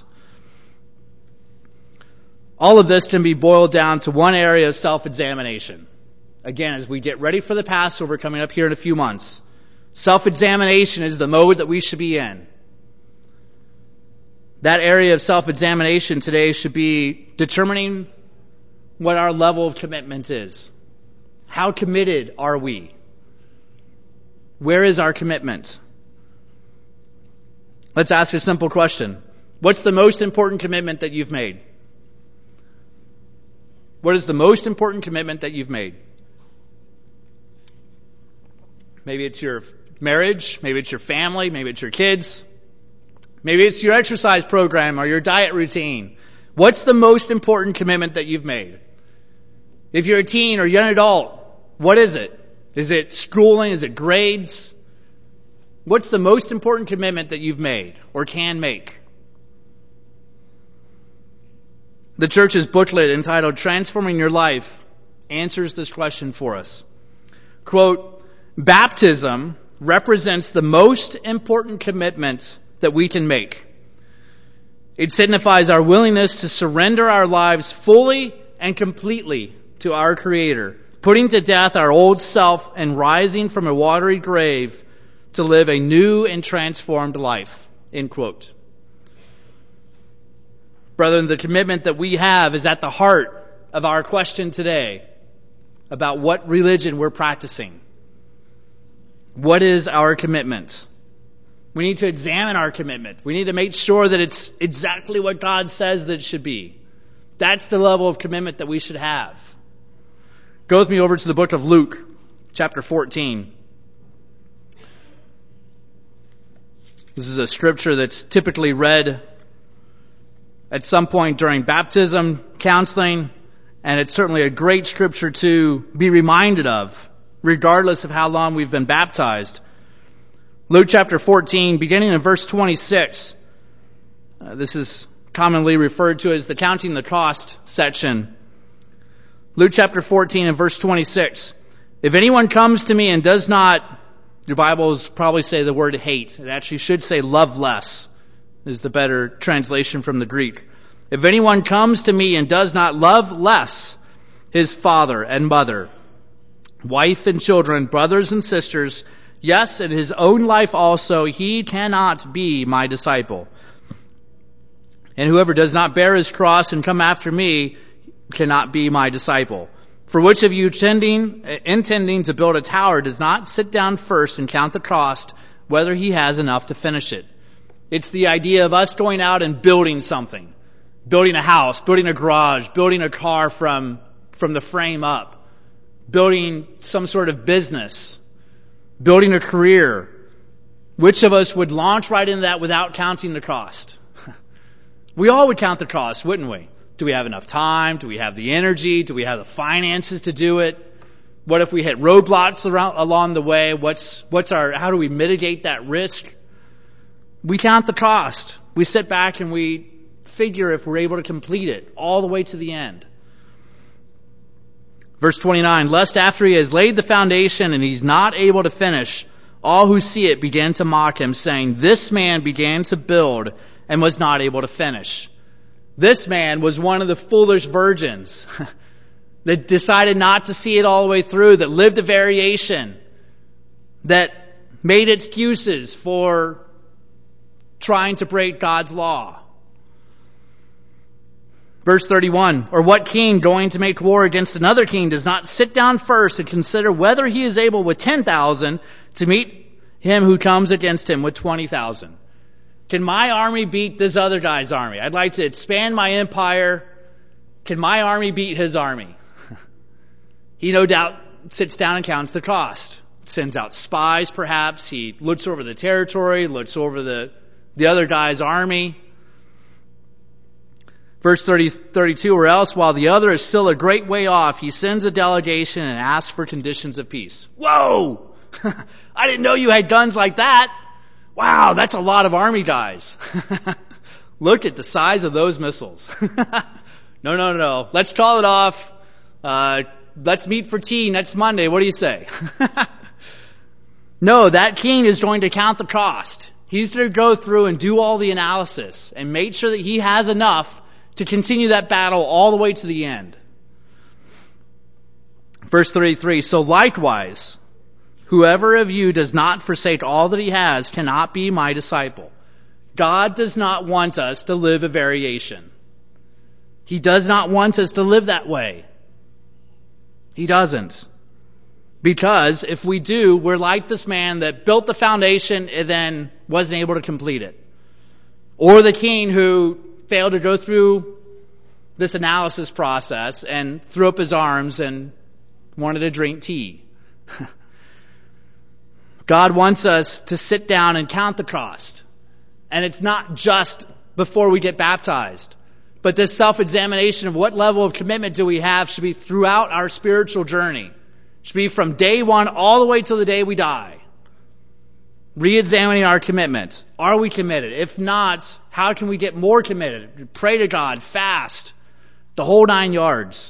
All of this can be boiled down to one area of self-examination. Again, as we get ready for the Passover coming up here in a few months, self-examination is the mode that we should be in. That area of self-examination today should be determining what our level of commitment is. How committed are we? Where is our commitment? Let's ask a simple question. What's the most important commitment that you've made? What is the most important commitment that you've made? Maybe it's your marriage, maybe it's your family, maybe it's your kids, maybe it's your exercise program or your diet routine. What's the most important commitment that you've made? If you're a teen or young adult, what is it? Is it schooling? Is it grades? What's the most important commitment that you've made or can make? The church's booklet entitled Transforming Your Life answers this question for us. Quote, baptism represents the most important commitment that we can make. It signifies our willingness to surrender our lives fully and completely to our Creator, putting to death our old self and rising from a watery grave to live a new and transformed life. End quote. Brethren, the commitment that we have is at the heart of our question today about what religion we're practicing. What is our commitment? We need to examine our commitment. We need to make sure that it's exactly what God says that it should be. That's the level of commitment that we should have. Go with me over to the book of Luke, chapter 14. This is a scripture that's typically read at some point during baptism, counseling, and it's certainly a great scripture to be reminded of, regardless of how long we've been baptized. Luke chapter 14, beginning in verse 26. This is commonly referred to as the counting the cost section. Luke chapter 14 and verse 26. If anyone comes to me and does not, your Bibles probably say the word hate. It actually should say love less, is the better translation from the Greek. If anyone comes to me and does not love less his father and mother, wife and children, brothers and sisters, yes, and his own life also, he cannot be my disciple. And whoever does not bear his cross and come after me cannot be my disciple. For which of you intending to build a tower does not sit down first and count the cost, whether he has enough to finish it? It's the idea of us going out and building something. Building a house, building a garage, building a car from the frame up. Building some sort of business. Building a career. Which of us would launch right into that without counting the cost? We all would count the cost, wouldn't we? Do we have enough time? Do we have the energy? Do we have the finances to do it? What if we hit roadblocks along the way? How do we mitigate that risk? We count the cost. We sit back and we figure if we're able to complete it all the way to the end. Verse 29, lest after he has laid the foundation and he's not able to finish, all who see it begin to mock him, saying, this man began to build and was not able to finish. This man was one of the foolish virgins that decided not to see it all the way through, that lived a variation, that made excuses for trying to break God's law. Verse 31, or what king going to make war against another king does not sit down first and consider whether he is able with 10,000 to meet him who comes against him with 20,000? Can my army beat this other guy's army? I'd like to expand my empire. Can my army beat his army? He no doubt sits down and counts the cost. Sends out spies perhaps. He looks over the territory, looks over the other guy's army. Verse 32, or else while the other is still a great way off, he sends a delegation and asks for conditions of peace. Whoa! I didn't know you had guns like that. Wow, that's a lot of army guys. Look at the size of those missiles. No. Let's call it off. Let's meet for tea next Monday. What do you say? No, that king is going to count the cost. He's going to go through and do all the analysis and make sure that he has enough to continue that battle all the way to the end. Verse 33, so likewise, whoever of you does not forsake all that he has cannot be my disciple. God does not want us to live a variation. He does not want us to live that way. He doesn't. Because if we do, we're like this man that built the foundation and then wasn't able to complete it. Or the king who failed to go through this analysis process and threw up his arms and wanted to drink tea. God wants us to sit down and count the cost. And it's not just before we get baptized. But this self-examination of what level of commitment do we have should be throughout our spiritual journey. It should be from day one all the way till the day we die. Re-examining our commitment. Are we committed? If not, how can we get more committed? Pray to God, fast, the whole 9 yards.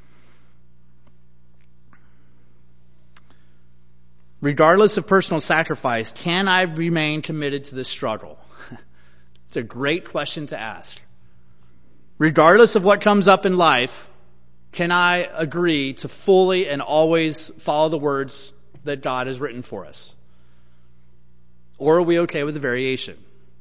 Regardless of personal sacrifice, can I remain committed to this struggle? It's a great question to ask. Regardless of what comes up in life, can I agree to fully and always follow the words that God has written for us? Or are we okay with the variation?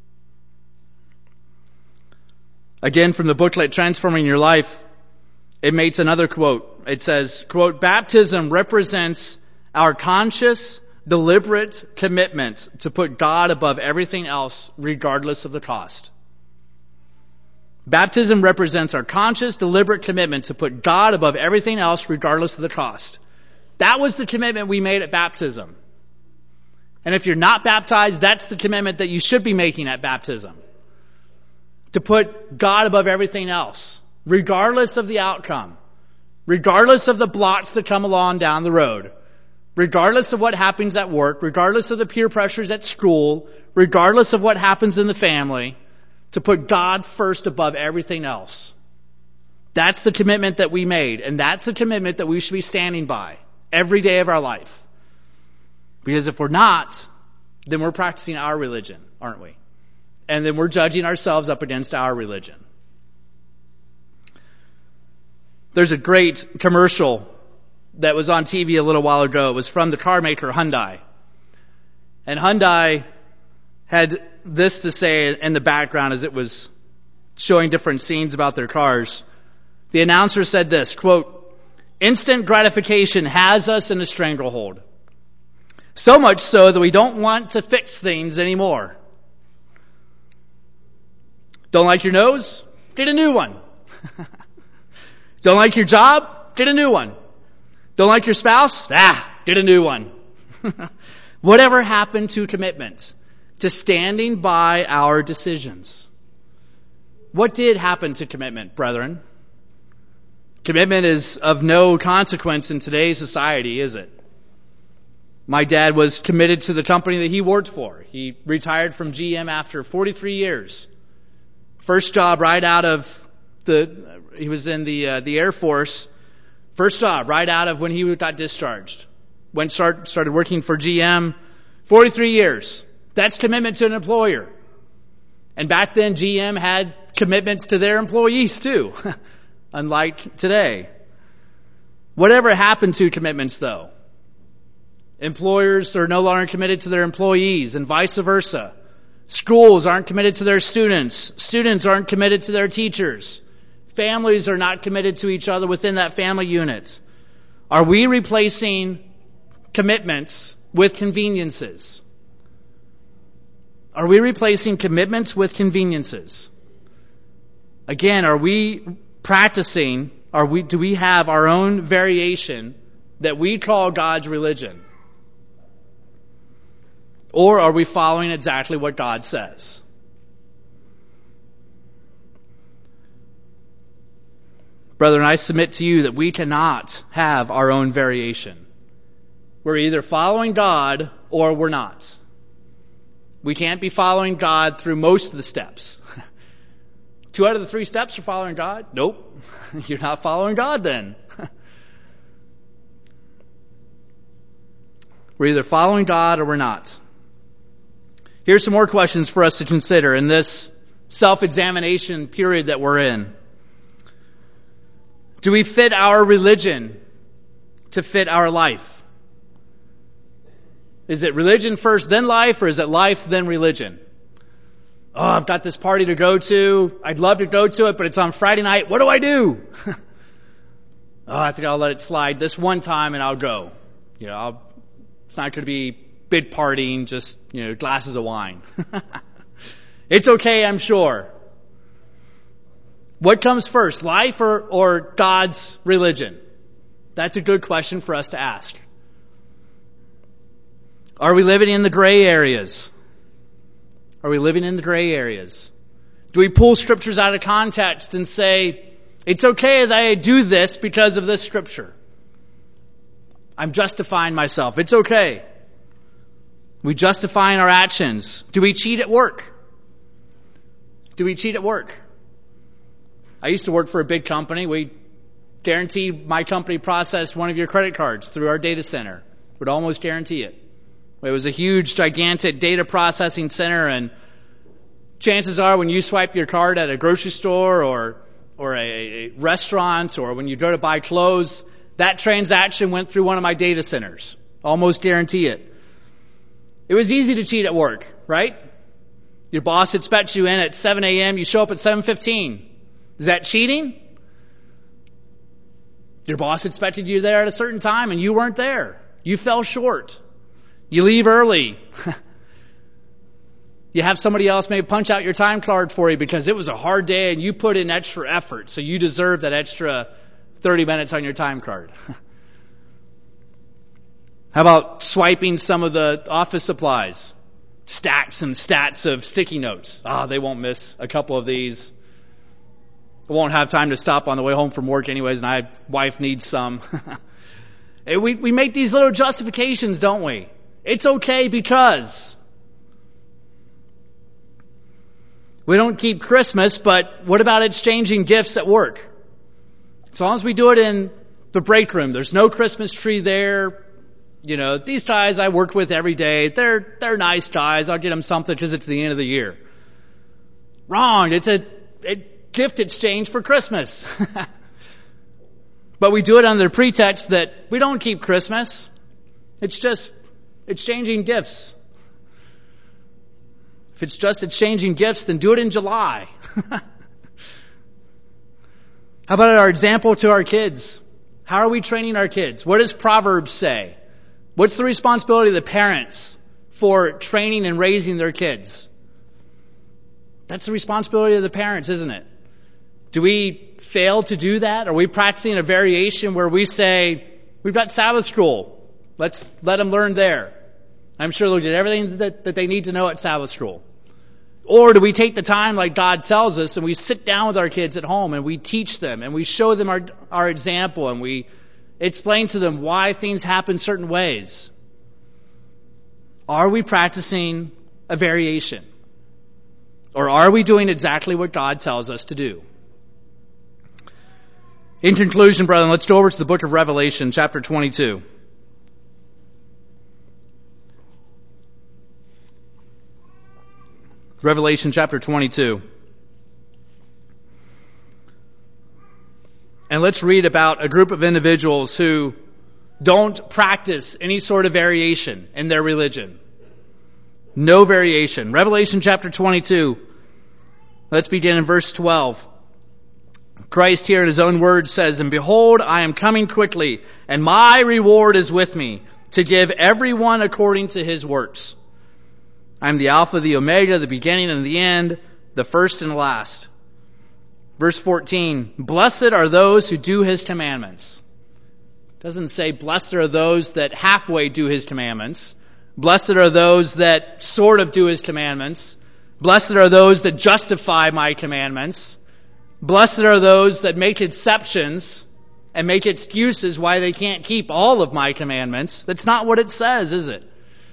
Again, from the booklet Transforming Your Life, it makes another quote. It says, quote, "Baptism represents our conscious, deliberate commitment to put God above everything else, regardless of the cost." Baptism represents our conscious, deliberate commitment to put God above everything else, regardless of the cost. That was the commitment we made at baptism. And if you're not baptized, that's the commitment that you should be making at baptism. To put God above everything else, regardless of the outcome, regardless of the blocks that come along down the road, regardless of what happens at work, regardless of the peer pressures at school, regardless of what happens in the family, to put God first above everything else. That's the commitment that we made, and that's the commitment that we should be standing by every day of our life. Because if we're not, then we're practicing our religion, aren't we? And then we're judging ourselves up against our religion. There's a great commercial that was on TV a little while ago. It was from the car maker Hyundai. And Hyundai had this to say in the background as it was showing different scenes about their cars. The announcer said this, quote, "Instant gratification has us in a stranglehold. So much so that we don't want to fix things anymore. Don't like your nose? Get a new one. Don't like your job? Get a new one. Don't like your spouse? Get a new one." Whatever happened to commitment? To standing by our decisions? What did happen to commitment, brethren? Commitment is of no consequence in today's society, is it? My dad was committed to the company that he worked for. He retired from GM after 43 years. First job right out of he was in the Air Force. First job right out of when he got discharged. Started working for GM. 43 years. That's commitment to an employer. And back then, GM had commitments to their employees too, unlike today. Whatever happened to commitments, though? Employers are no longer committed to their employees, and vice versa. Schools aren't committed to their students. Students aren't committed to their teachers. Families are not committed to each other within that family unit. Are we replacing commitments with conveniences? Are we replacing commitments with conveniences? Again, are we practicing, do we have our own variation that we call God's religion? Or are we following exactly what God says? Brethren, I submit to you that we cannot have our own variation. We're either following God or we're not. We can't be following God through most of the steps. 2 out of the 3 steps are following God? Nope. You're not following God then. We're either following God or we're not. Here's some more questions for us to consider in this self-examination period that we're in. Do we fit our religion to fit our life? Is it religion first, then life, or is it life, then religion? Oh, I've got this party to go to. I'd love to go to it, but it's on Friday night. What do I do? I think I'll let it slide this one time and I'll go. It's not going to be big partying, just, glasses of wine. It's okay, I'm sure. What comes first, life or God's religion? That's a good question for us to ask. Are we living in the gray areas? Are we living in the gray areas? Do we pull scriptures out of context and say, it's okay that I do this because of this scripture? I'm justifying myself. It's okay. We justifying our actions. Do we cheat at work? Do we cheat at work? I used to work for a big company. We guaranteed my company processed one of your credit cards through our data center. Would almost guarantee it. It was a huge, gigantic data processing center, and chances are when you swipe your card at a grocery store or a restaurant or when you go to buy clothes, that transaction went through one of my data centers. Almost guarantee it. It was easy to cheat at work, right? Your boss expects you in at 7 a.m., you show up at 7:15. Is that cheating? Your boss expected you there at a certain time and you weren't there. You fell short. You leave early. You have somebody else maybe punch out your time card for you because it was a hard day and you put in extra effort, so you deserve that extra 30 minutes on your time card. How about swiping some of the office supplies? Stacks and stats of sticky notes. They won't miss a couple of these. I won't have time to stop on the way home from work anyways, and my wife needs some. We make these little justifications, don't we? It's okay because. We don't keep Christmas, but what about exchanging gifts at work? As long as we do it in the break room, there's no Christmas tree there. These guys I work with every day, they're nice guys. I'll get them something because it's the end of the year. Wrong. It's a gift exchange for Christmas. But we do it under the pretext that we don't keep Christmas. It's just exchanging gifts. If it's just exchanging gifts, then do it in July. How about our example to our kids? How are we training our kids? What does Proverbs say? What's the responsibility of the parents for training and raising their kids? That's the responsibility of the parents, isn't it? Do we fail to do that? Are we practicing a variation where we say, we've got Sabbath school, let's let them learn there? I'm sure they'll get everything that they need to know at Sabbath school. Or do we take the time like God tells us and we sit down with our kids at home and we teach them and we show them our example and we explain to them why things happen certain ways? Are we practicing a variation? Or are we doing exactly what God tells us to do? In conclusion, brethren, let's go over to the book of Revelation, chapter 22. Revelation chapter 22. And let's read about a group of individuals who don't practice any sort of variation in their religion. No variation. Revelation chapter 22. Let's begin in verse 12. Christ here in his own words says, "And behold, I am coming quickly, and my reward is with me, to give everyone according to his works. I am the Alpha, the Omega, the beginning and the end, the first and the last." Verse 14, "Blessed are those who do his commandments." It doesn't say blessed are those that halfway do his commandments. Blessed are those that sort of do his commandments. Blessed are those that justify my commandments. Blessed are those that make exceptions and make excuses why they can't keep all of my commandments. That's not what it says, is it?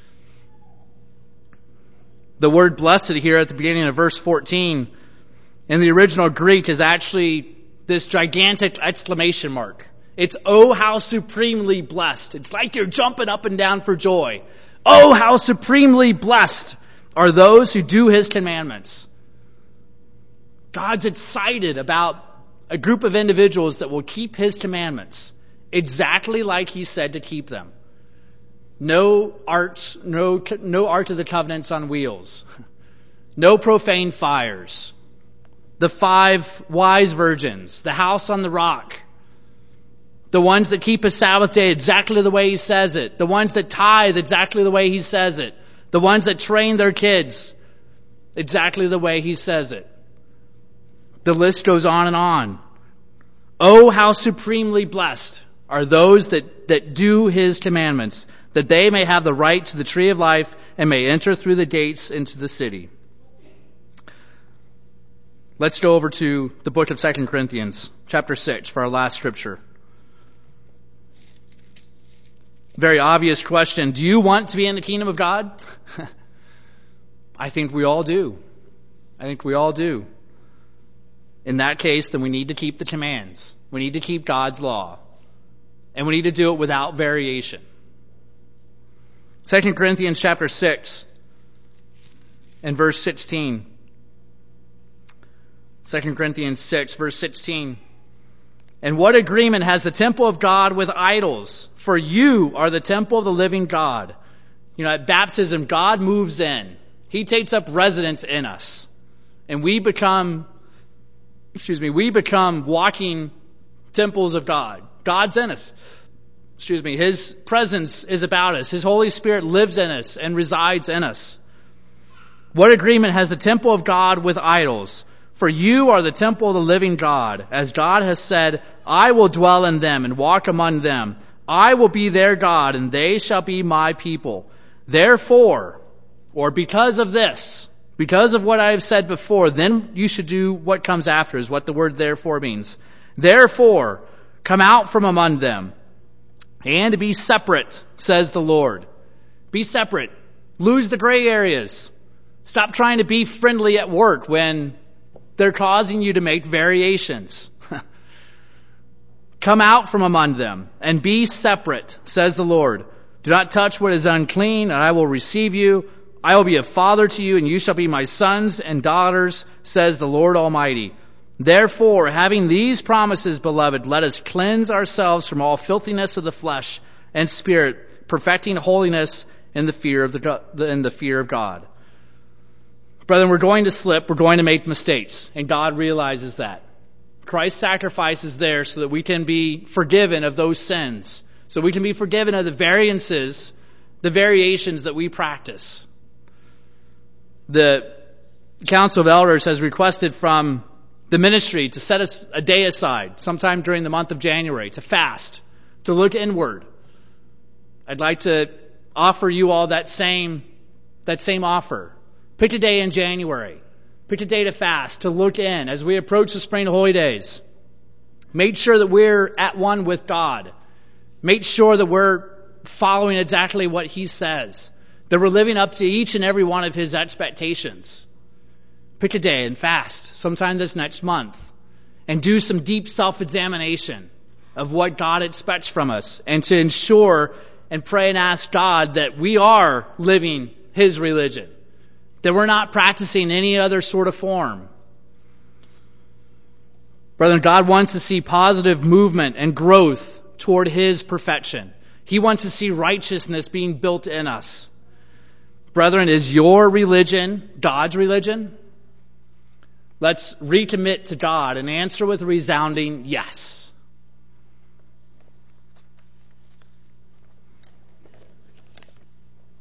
The word blessed here at the beginning of verse 14 in the original Greek is actually this gigantic exclamation mark. It's, oh, how supremely blessed. It's like you're jumping up and down for joy. Oh, how supremely blessed are those who do his commandments. God's excited about a group of individuals that will keep his commandments exactly like he said to keep them. No Ark of the Covenants on wheels. no profane fires, the 5 wise virgins, the house on the rock, the ones that keep a Sabbath day exactly the way he says it, the ones that tithe exactly the way he says it, the ones that train their kids exactly the way he says it. The list goes on and on. Oh, how supremely blessed are those that do his commandments, that they may have the right to the tree of life and may enter through the gates into the city. Let's go over to the book of 2 Corinthians, chapter 6, for our last scripture. Very obvious question. Do you want to be in the kingdom of God? I think we all do. I think we all do. In that case, then we need to keep the commands. We need to keep God's law. And we need to do it without variation. 2 Corinthians chapter 6 and verse 16. 2 Corinthians 6, verse 16. And what agreement has the temple of God with idols? For you are the temple of the living God. At baptism, God moves in. He takes up residence in us. And we become walking temples of God. God's in us. His presence is about us. His Holy Spirit lives in us and resides in us. What agreement has the temple of God with idols? For you are the temple of the living God. As God has said, I will dwell in them and walk among them. I will be their God, and they shall be my people. Therefore, or because of this, because of what I have said before, then you should do what comes after, is what the word therefore means. Therefore, come out from among them, and be separate, says the Lord. Be separate. Lose the gray areas. Stop trying to be friendly at work when they're causing you to make variations. Come out from among them and be separate, says the Lord. Do not touch what is unclean, and I will receive you. I will be a father to you, and you shall be my sons and daughters, says the Lord Almighty. Therefore, having these promises, beloved, let us cleanse ourselves from all filthiness of the flesh and spirit, perfecting holiness in the fear of God. Brethren, we're going to slip, we're going to make mistakes, and God realizes that. Christ's sacrifice is there so that we can be forgiven of those sins, so we can be forgiven of the variations that we practice. The Council of Elders has requested from the ministry to set us a day aside, sometime during the month of January, to fast, to look inward. I'd like to offer you all that same offer. Pick a day in January. Pick a day to fast, to look in as we approach the spring holy days. Make sure that we're at one with God. Make sure that we're following exactly what He says. That we're living up to each and every one of His expectations. Pick a day and fast sometime this next month. And do some deep self-examination of what God expects from us. And to ensure and pray and ask God that we are living His religion. That we're not practicing any other sort of form. Brethren, God wants to see positive movement and growth toward His perfection. He wants to see righteousness being built in us. Brethren, is your religion God's religion? Let's recommit to God and answer with a resounding yes.